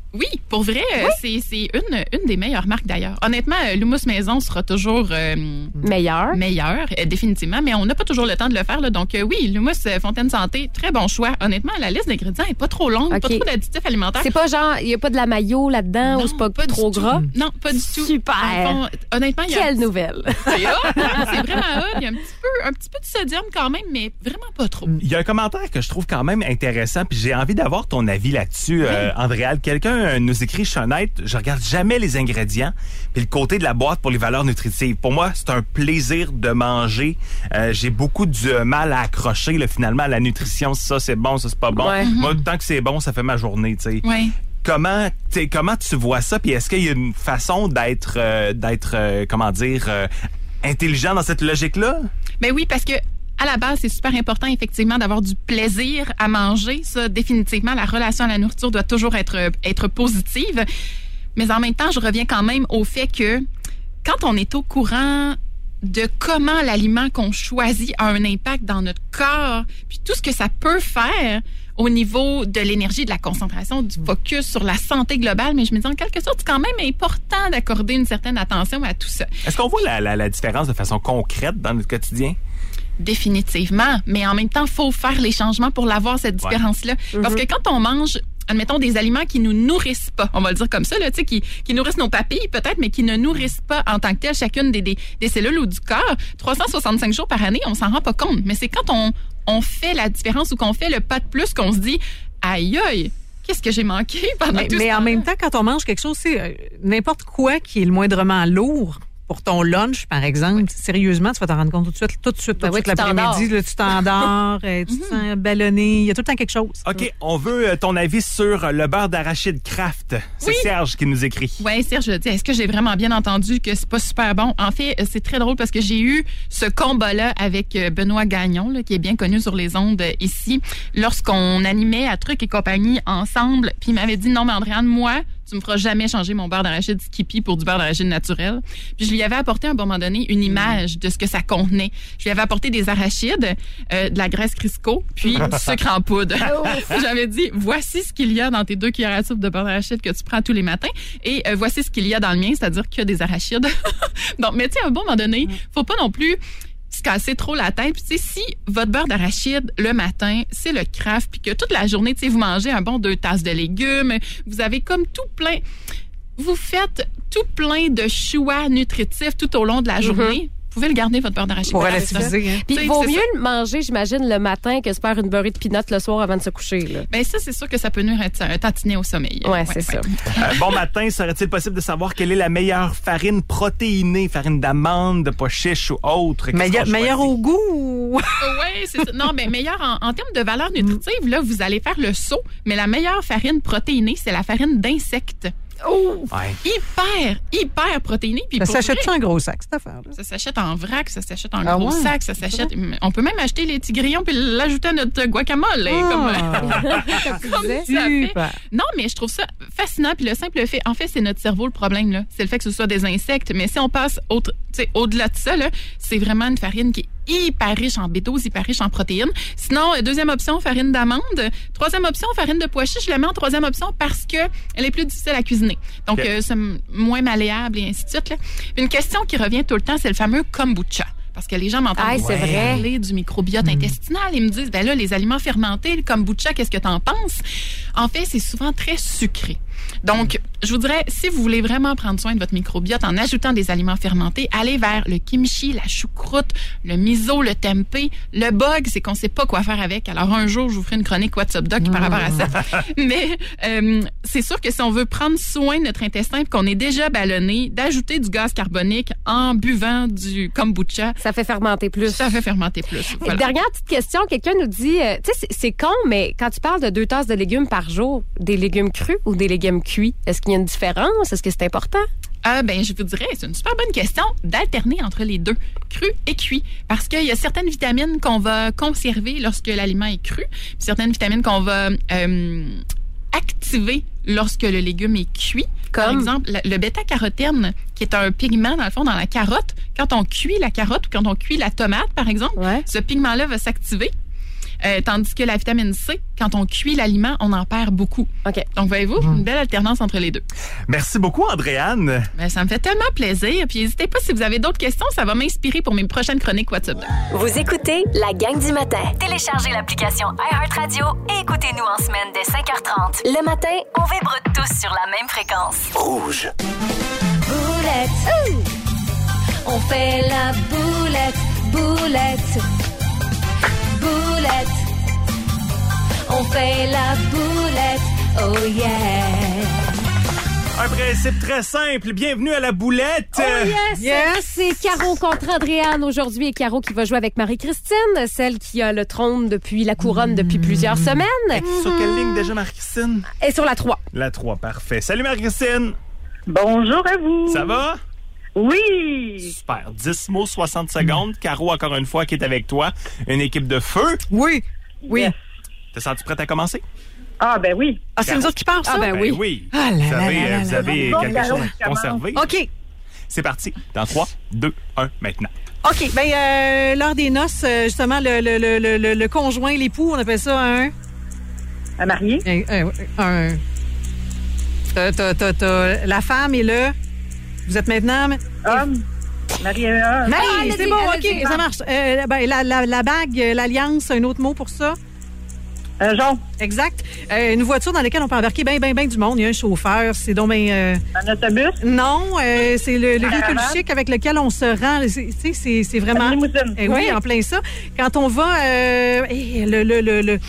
[SPEAKER 6] Oui, pour vrai, oui? c'est, c'est une, une des meilleures marques d'ailleurs. Honnêtement, l'houmous maison sera toujours euh,
[SPEAKER 4] meilleur.
[SPEAKER 6] Meilleur, euh, définitivement, mais on n'a pas toujours le temps de le faire. Là, donc euh, oui, l'houmous euh, Fontaine Santé, très bon choix. Honnêtement, la liste d'ingrédients n'est pas trop longue, okay. Pas trop d'additifs alimentaires.
[SPEAKER 4] C'est pas genre, il n'y a pas de la mayo là-dedans non, ou c'est pas, pas trop gras?
[SPEAKER 6] Non, pas du tout.
[SPEAKER 4] Super.
[SPEAKER 6] Fond, honnêtement, il y a
[SPEAKER 4] Quelle nouvelle.
[SPEAKER 6] C'est hot, hein? C'est vraiment hot. Il y a un petit peu, un petit peu de sodium quand même, mais vraiment pas trop.
[SPEAKER 3] Il y a un commentaire que je trouve quand même intéressant, puis j'ai envie d'avoir ton avis là-dessus, oui. euh, Andréal. Quelqu'un euh, nous écrit, je suis honnête, je regarde jamais les ingrédients, puis le côté de la boîte pour les valeurs nutritives. Pour moi, c'est un plaisir de manger. Euh, j'ai beaucoup de mal à accrocher, là, finalement, à la nutrition. Ça, c'est bon, ça, c'est pas bon.
[SPEAKER 4] Ouais.
[SPEAKER 3] Moi, tant que c'est bon, ça fait ma journée, tu sais.
[SPEAKER 6] Ouais.
[SPEAKER 3] Comment, comment tu vois ça? Puis est-ce qu'il y a une façon d'être, euh, d'être, euh, comment dire, euh, intelligent dans cette logique-là?
[SPEAKER 6] Ben oui, parce que à la base, c'est super important, effectivement, d'avoir du plaisir à manger. Ça, définitivement, la relation à la nourriture doit toujours être, être positive. Mais en même temps, je reviens quand même au fait que quand on est au courant de comment l'aliment qu'on choisit a un impact dans notre corps, puis tout ce que ça peut faire au niveau de l'énergie, de la concentration, du focus sur la santé globale, mais je me dis en quelque sorte, c'est quand même important d'accorder une certaine attention à tout ça.
[SPEAKER 3] Est-ce qu'on voit la, la, la différence de façon concrète dans notre quotidien?
[SPEAKER 6] Définitivement, mais en même temps, il faut faire les changements pour l'avoir, cette différence-là. Ouais. Parce que quand on mange, admettons, des aliments qui nous nourrissent pas, on va le dire comme ça, là, tu sais, qui, qui nourrissent nos papilles peut-être, mais qui ne nourrissent pas en tant que tel chacune des, des, des cellules ou du corps, trois cent soixante-cinq jours par année, on s'en rend pas compte. Mais c'est quand on, on fait la différence ou qu'on fait le pas de plus qu'on se dit, aïe aïe, qu'est-ce que j'ai manqué pendant
[SPEAKER 5] mais,
[SPEAKER 6] tout
[SPEAKER 5] mais
[SPEAKER 6] ce
[SPEAKER 5] en même temps, quand on mange quelque chose, c'est euh, n'importe quoi qui est le moindrement lourd. Pour ton lunch, par exemple, oui. Sérieusement, tu vas t'en rendre compte tout de suite, tout de suite, tout de suite, l'après-midi, là, tu t'endors, tu te sens ballonné, il y a tout le temps quelque chose.
[SPEAKER 3] OK, on veut ton avis sur le beurre d'arachide Kraft. C'est oui. Serge qui nous écrit.
[SPEAKER 6] Oui, Serge, je dis, est-ce que j'ai vraiment bien entendu que c'est pas super bon? En fait, c'est très drôle parce que j'ai eu ce combat-là avec Benoît Gagnon, là, qui est bien connu sur les ondes ici, lorsqu'on animait à Truc et compagnie ensemble, puis il m'avait dit, non, mais Andréane, moi, tu me feras jamais changer mon beurre d'arachide Skippy pour du beurre d'arachide naturel. Puis je lui avais apporté à un moment donné une image de ce que ça contenait. Je lui avais apporté des arachides, euh, de la graisse Crisco, puis du sucre en poudre. J'avais dit, voici ce qu'il y a dans tes deux cuillères à soupe de beurre d'arachide que tu prends tous les matins, et euh, voici ce qu'il y a dans le mien, c'est-à-dire qu'il y a des arachides. Donc, mais tu sais, à un bon moment donné, faut pas non plus se casser trop la tête. Puis tu sais, si votre beurre d'arachide le matin, c'est le Kraft, puis que toute la journée, tu sais, vous mangez un bon deux tasses de légumes, vous avez comme tout plein, vous faites tout plein de choix nutritifs tout au long de la journée. Mm-hmm. Vous pouvez le garder, votre beurre d'arachide.
[SPEAKER 5] Pour relativiser. Hein.
[SPEAKER 4] Puis il vaut mieux ça. Le manger, j'imagine, le matin que se faire une beurrée de peanuts le soir avant de se coucher. Là.
[SPEAKER 6] Bien, ça, c'est sûr que ça peut nuire un tantinet au sommeil.
[SPEAKER 4] Oui, ouais, c'est ouais.
[SPEAKER 3] ça. Euh, bon matin, serait-il possible de savoir quelle est la meilleure farine protéinée, farine d'amande, de pois chiche ou autre?
[SPEAKER 5] Meilleur, meilleur au goût?
[SPEAKER 6] Oui, c'est ça. Non, mais meilleur en, en termes de valeur nutritive, là, vous allez faire le saut, mais la meilleure farine protéinée, c'est la farine d'insectes.
[SPEAKER 4] Oh!
[SPEAKER 6] Ouais. Hyper, hyper protéiné. Puis
[SPEAKER 5] ça s'achète-tu en gros sac, cette affaire-là?
[SPEAKER 6] Ça s'achète en vrac, ça s'achète en
[SPEAKER 5] ah
[SPEAKER 6] gros
[SPEAKER 5] ouais?
[SPEAKER 6] sac, ça s'achète... On peut même acheter les petits grillons puis l'ajouter à notre guacamole. Ah. Comme, comme ça fait. Non, mais je trouve ça fascinant. Puis le simple fait, en fait, c'est notre cerveau le problème, là. C'est le fait que ce soit des insectes. Mais si on passe au, au-delà de ça, là, c'est vraiment une farine qui est hyper riche en bétose, hyper riche en protéines. Sinon, deuxième option, farine d'amande. Troisième option, farine de pois chiche. Je la mets en troisième option parce que elle est plus difficile à cuisiner. Donc, okay. euh, c'est moins malléable et ainsi de suite. Là. Une question qui revient tout le temps, c'est le fameux kombucha. Parce que les gens m'entendent
[SPEAKER 4] ah, c'est vrai.
[SPEAKER 6] parler du microbiote mmh. intestinal. Ils me disent, ben là, les aliments fermentés, le kombucha, qu'est-ce que t'en penses? En fait, c'est souvent très sucré. Donc, je vous dirais, si vous voulez vraiment prendre soin de votre microbiote en ajoutant des aliments fermentés, allez vers le kimchi, la choucroute, le miso, le tempeh. Le bug, c'est qu'on sait pas quoi faire avec. Alors, un jour, je vous ferai une chronique WhatsApp Doc mmh. par rapport à ça. Mais euh, c'est sûr que si on veut prendre soin de notre intestin et qu'on est déjà ballonné, d'ajouter du gaz carbonique en buvant du kombucha,
[SPEAKER 4] ça fait fermenter plus.
[SPEAKER 6] Ça fait fermenter plus. Voilà.
[SPEAKER 4] Dernière petite question, quelqu'un nous dit, euh, tu sais, c'est, c'est con, mais quand tu parles de deux tasses de légumes par jour, des légumes crus ou des légumes cuits, est-ce qu'il y a une différence? Est-ce que c'est important?
[SPEAKER 6] Euh, ben, je vous dirais, c'est une super bonne question d'alterner entre les deux, cru et cuit. Parce qu'il y a certaines vitamines qu'on va conserver lorsque l'aliment est cru, puis certaines vitamines qu'on va euh, activer lorsque le légume est cuit. Comme? Par exemple, le bêta-carotène, qui est un pigment, dans le fond, dans la carotte. Quand on cuit la carotte ou quand on cuit la tomate, par exemple, ouais. ce pigment-là va s'activer. Euh, tandis que la vitamine C, quand on cuit l'aliment, on en perd beaucoup.
[SPEAKER 4] OK.
[SPEAKER 6] Donc, voyez-vous,
[SPEAKER 5] Mmh.
[SPEAKER 6] une belle alternance entre les deux.
[SPEAKER 3] Merci beaucoup, Andréane.
[SPEAKER 6] Ben, ça me fait tellement plaisir. Puis n'hésitez pas si vous avez d'autres questions, ça va m'inspirer pour mes prochaines chroniques WhatsApp.
[SPEAKER 2] Vous écoutez la gang du matin. Téléchargez l'application iHeartRadio et écoutez-nous en semaine dès cinq heures trente. Le matin, on vibre tous sur la même fréquence.
[SPEAKER 8] Rouge.
[SPEAKER 1] Boulette. Ouh. On fait la boulette, boulette. Boulette. On fait la boulette, oh yeah.
[SPEAKER 3] Un principe très simple. Bienvenue à la boulette.
[SPEAKER 4] Oh yes!
[SPEAKER 5] Yes!
[SPEAKER 4] C'est Caro contre Andréane aujourd'hui et Caro qui va jouer avec Marie-Christine, celle qui a le trône depuis la couronne depuis plusieurs semaines.
[SPEAKER 3] Sur quelle ligne déjà, Marie-Christine?
[SPEAKER 4] Et sur la trois.
[SPEAKER 3] La trois, parfait. Salut, Marie-Christine.
[SPEAKER 7] Bonjour à vous.
[SPEAKER 3] Ça va?
[SPEAKER 7] Oui.
[SPEAKER 3] Super. dix mots, soixante secondes. Caro, encore une fois, qui est avec toi. Une équipe de feu.
[SPEAKER 5] Oui. Oui.
[SPEAKER 7] Yes.
[SPEAKER 3] T'es senti prête à commencer?
[SPEAKER 7] Ah, ben oui.
[SPEAKER 5] Ah, c'est nous autres qui parlent, ça?
[SPEAKER 4] Ah, ben oui.
[SPEAKER 3] oui.
[SPEAKER 5] Ah là
[SPEAKER 3] vous
[SPEAKER 5] là
[SPEAKER 3] avez,
[SPEAKER 5] là là
[SPEAKER 3] vous
[SPEAKER 5] là
[SPEAKER 3] avez
[SPEAKER 7] là.
[SPEAKER 3] quelque
[SPEAKER 7] Bon,
[SPEAKER 3] chose
[SPEAKER 7] Caro,
[SPEAKER 3] à conserver.
[SPEAKER 5] OK.
[SPEAKER 3] C'est parti. Dans trois, deux, un, maintenant.
[SPEAKER 5] OK. Ben, euh, l'heure des noces, euh, justement, le, le, le, le, le, le conjoint, l'époux, on appelle ça un...
[SPEAKER 7] À marier.
[SPEAKER 5] Un... un, un t'as, t'as, t'as, t'as la femme et le... Vous êtes maintenant...
[SPEAKER 7] Homme. Marie et homme.
[SPEAKER 5] Marie,
[SPEAKER 4] Ah,
[SPEAKER 5] c'est
[SPEAKER 4] allez-y,
[SPEAKER 5] bon,
[SPEAKER 4] allez-y.
[SPEAKER 5] OK, ça marche. Euh, ben, la, la, la bague, euh, l'alliance, un autre mot pour ça?
[SPEAKER 7] Un jaune.
[SPEAKER 5] Exact. Euh, une voiture dans laquelle on peut embarquer bien, bien, bien du monde. Il y a un chauffeur. C'est donc ben, euh...
[SPEAKER 7] Un autobus.
[SPEAKER 5] Non, euh, c'est le, le véhicule
[SPEAKER 7] Caravane.
[SPEAKER 5] chic avec lequel on se rend. C'est, tu sais, c'est, c'est vraiment...
[SPEAKER 7] Une limousine.
[SPEAKER 5] Eh oui, en plein ça. Quand on va... Euh, eh, le, le, le, le,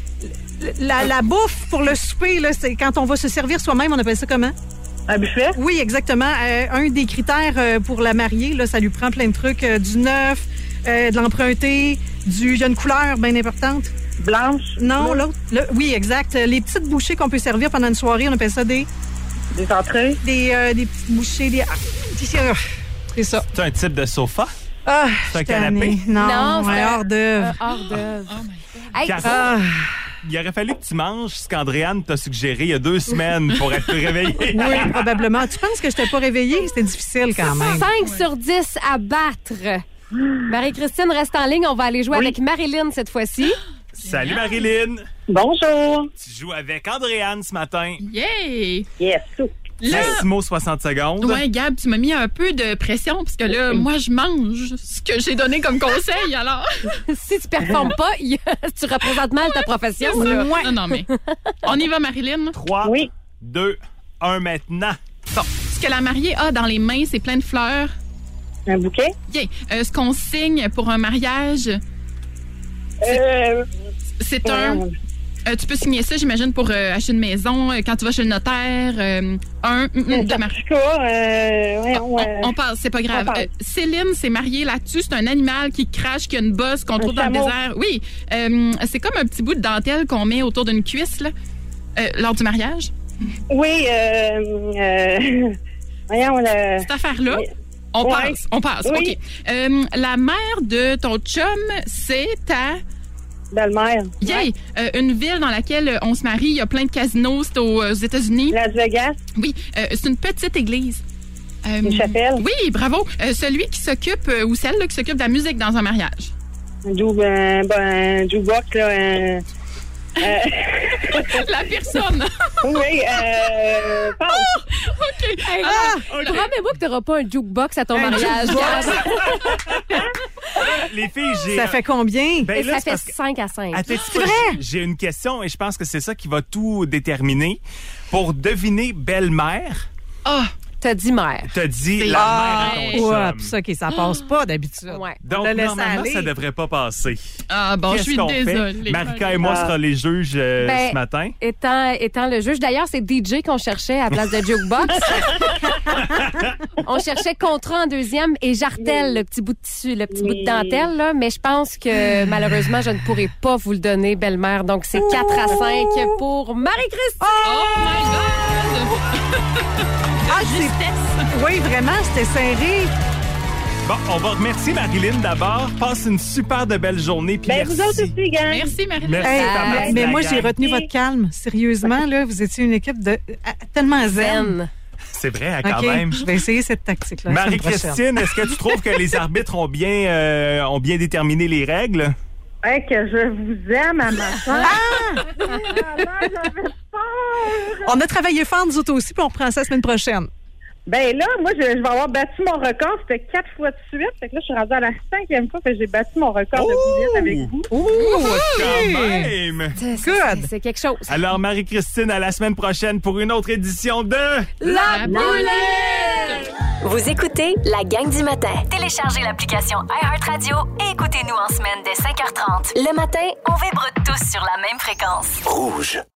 [SPEAKER 5] la, la bouffe pour le souper, là, c'est quand on va se servir soi-même, on appelle ça comment?
[SPEAKER 7] Un buffet.
[SPEAKER 5] Oui, exactement. Euh, un des critères euh, pour la mariée, là, ça lui prend plein de trucs. euh, du neuf, euh, de l'emprunté, du... Il y a une couleur bien importante.
[SPEAKER 7] Blanche.
[SPEAKER 5] Non, l'autre. le- oui, exact. Euh, Les petites bouchées qu'on peut servir pendant une soirée, on appelle ça des...
[SPEAKER 7] Des entrées.
[SPEAKER 5] Des, euh, des petites bouchées, des... Ah, c'est euh, c'est ça.
[SPEAKER 3] C'est un type de sofa?
[SPEAKER 5] Ah,
[SPEAKER 3] C'est un
[SPEAKER 5] je suis
[SPEAKER 3] canapé?
[SPEAKER 5] tannée. Non,
[SPEAKER 4] Non, c'est
[SPEAKER 5] ouais,
[SPEAKER 4] un-
[SPEAKER 5] hors d'œuvre.
[SPEAKER 4] Euh, hors d'œuvre.
[SPEAKER 6] Oh my God.
[SPEAKER 4] Hey,
[SPEAKER 3] Caro,
[SPEAKER 5] Ah.
[SPEAKER 3] il aurait fallu que tu manges ce qu'Andréane t'a suggéré il y a deux semaines pour être plus réveillé.
[SPEAKER 5] Oui, probablement. Tu penses que je t'ai pas réveillée? C'était difficile quand même.
[SPEAKER 4] cinq sur dix à battre. Marie-Christine reste en ligne. On va aller jouer
[SPEAKER 7] Oui.
[SPEAKER 4] avec Marilyn cette fois-ci.
[SPEAKER 3] Salut, Marilyn.
[SPEAKER 7] Bonjour.
[SPEAKER 3] Tu joues avec Andréane ce matin.
[SPEAKER 6] Yay!
[SPEAKER 7] Yes.
[SPEAKER 6] Là,
[SPEAKER 3] dix mots, soixante secondes.
[SPEAKER 6] ouais, Gab, tu m'as mis un peu de pression parce que là, moi, je mange ce que j'ai donné comme conseil, alors.
[SPEAKER 4] Si tu performes pas, il y a- tu représentes mal ta profession. là.
[SPEAKER 6] Non, non, mais. On y va, Marilyn.
[SPEAKER 3] trois,
[SPEAKER 7] Oui.
[SPEAKER 3] deux, un, maintenant.
[SPEAKER 6] Bon, ce que la mariée a dans les mains, c'est plein de fleurs.
[SPEAKER 7] Un bouquet.
[SPEAKER 6] Yeah. Euh, ce qu'on signe pour un mariage,
[SPEAKER 7] Euh,
[SPEAKER 6] c'est un. Euh, tu peux signer ça, j'imagine, pour euh, acheter une maison, euh, quand tu vas chez le notaire. euh, un mm, mm,
[SPEAKER 7] un
[SPEAKER 6] de mariage.
[SPEAKER 7] certificat. Euh, voyons,
[SPEAKER 6] On,
[SPEAKER 7] euh,
[SPEAKER 6] on passe, c'est pas grave.
[SPEAKER 7] on passe.
[SPEAKER 6] Euh, Céline s'est mariée là-dessus. C'est un animal qui crache, qui a une bosse qu'on trouve dans le
[SPEAKER 7] chameau.
[SPEAKER 6] désert. Oui, euh, c'est comme un petit bout de dentelle qu'on met autour d'une cuisse là, euh, lors du mariage.
[SPEAKER 7] Oui, euh, euh, voyons, le...
[SPEAKER 6] Cette affaire-là,
[SPEAKER 7] Oui.
[SPEAKER 6] on
[SPEAKER 7] Ouais.
[SPEAKER 6] passe, on passe.
[SPEAKER 7] Oui.
[SPEAKER 6] OK. Euh, la mère de ton chum, c'est ta...
[SPEAKER 7] belle-mère.
[SPEAKER 6] Yay! Euh, une ville dans laquelle euh, on se marie, il y a plein de casinos, c'est aux, aux États-Unis.
[SPEAKER 7] Las Vegas.
[SPEAKER 6] Oui, euh, c'est une petite église. Euh,
[SPEAKER 7] Une chapelle.
[SPEAKER 6] Oui, bravo. Euh, celui qui s'occupe, euh, ou celle là, qui s'occupe de la musique dans un mariage.
[SPEAKER 7] Un ju- ben, ben, jukebox, là. euh, euh,
[SPEAKER 6] La personne.
[SPEAKER 7] oui, euh, passe.
[SPEAKER 6] OK.
[SPEAKER 4] Hey,
[SPEAKER 6] Alors,
[SPEAKER 4] ah, promets-moi que tu n'auras pas un jukebox à ton
[SPEAKER 5] Un
[SPEAKER 4] mariage.
[SPEAKER 5] jukebox.
[SPEAKER 4] Gab.
[SPEAKER 3] Les filles, j'ai...
[SPEAKER 5] Ça fait combien?
[SPEAKER 3] Ben
[SPEAKER 4] Et
[SPEAKER 3] là,
[SPEAKER 4] ça
[SPEAKER 3] c'est
[SPEAKER 4] fait
[SPEAKER 3] parce que-
[SPEAKER 4] cinq à cinq.
[SPEAKER 3] Attends, tu vois, j'ai- J'ai une question et je pense que c'est ça qui va tout déterminer. Pour deviner belle-mère,
[SPEAKER 6] Ah,
[SPEAKER 4] T'as dit mère.
[SPEAKER 3] t'as dit
[SPEAKER 6] C'est
[SPEAKER 3] la
[SPEAKER 6] ah,
[SPEAKER 3] mère à ton
[SPEAKER 5] Ouais,
[SPEAKER 3] chum.
[SPEAKER 5] pis ça, OK, ça passe pas d'habitude.
[SPEAKER 4] Ouais.
[SPEAKER 3] Donc,
[SPEAKER 5] On le laisse
[SPEAKER 3] normalement,
[SPEAKER 5] aller.
[SPEAKER 3] ça devrait pas passer.
[SPEAKER 6] ah bon, je
[SPEAKER 3] Qu'est-ce
[SPEAKER 6] suis
[SPEAKER 3] qu'on fait?
[SPEAKER 6] désolée.
[SPEAKER 3] Marika et moi
[SPEAKER 7] Ah.
[SPEAKER 3] sera les juges euh,
[SPEAKER 4] Ben,
[SPEAKER 3] ce matin.
[SPEAKER 4] Étant, étant le juge, d'ailleurs, c'est D J qu'on cherchait à la place de jukebox. On cherchait contrat en deuxième et jartel, le petit bout de tissu, le petit bout de dentelle, là. Mais je pense que malheureusement, je ne pourrai pas vous le donner, belle-mère. Donc, c'est quatre à cinq pour Marie-Christine.
[SPEAKER 6] Oh my God!
[SPEAKER 5] Ah, c'est... Oui, vraiment, c'était serré.
[SPEAKER 3] Bon, on va remercier Marilyn d'abord. Passe une super de belle journée. Puis
[SPEAKER 7] Ben,
[SPEAKER 3] merci.
[SPEAKER 7] vous autres aussi, gang.
[SPEAKER 6] Merci, Marie.
[SPEAKER 3] Merci.
[SPEAKER 5] Hey,
[SPEAKER 3] ta
[SPEAKER 5] mais,
[SPEAKER 3] mère,
[SPEAKER 5] mais
[SPEAKER 3] la
[SPEAKER 5] moi,
[SPEAKER 3] gang.
[SPEAKER 5] j'ai retenu votre calme. Sérieusement, là, vous étiez une équipe de ah, tellement zen.
[SPEAKER 4] Zen.
[SPEAKER 3] C'est vrai, hein, quand
[SPEAKER 5] OK,
[SPEAKER 3] même.
[SPEAKER 5] je vais essayer cette tactique-là. la semaine prochaine.
[SPEAKER 3] Marie-Christine, est-ce que tu trouves que les arbitres ont bien, euh, ont bien déterminé les règles?
[SPEAKER 12] Hey, que je vous aime à matin. Ah! J'avais peur.
[SPEAKER 5] On a travaillé fort, nous autres aussi, puis on reprend ça la semaine prochaine.
[SPEAKER 12] Ben là, moi, je, je vais avoir battu mon record. C'était quatre fois de suite. Fait que là, je suis rendue à la cinquième fois que j'ai battu mon record
[SPEAKER 3] oh!
[SPEAKER 12] de bouillette avec vous.
[SPEAKER 3] Oh, quand même!
[SPEAKER 4] C'est, c'est, c'est quelque chose.
[SPEAKER 3] Alors, Marie-Christine, à la semaine prochaine pour une autre édition de
[SPEAKER 2] La Boulette! Vous écoutez la gang du matin. Téléchargez l'application iHeartRadio et écoutez-nous en semaine dès cinq heures trente. Le matin, on vibre tous sur la même fréquence.
[SPEAKER 8] Rouge.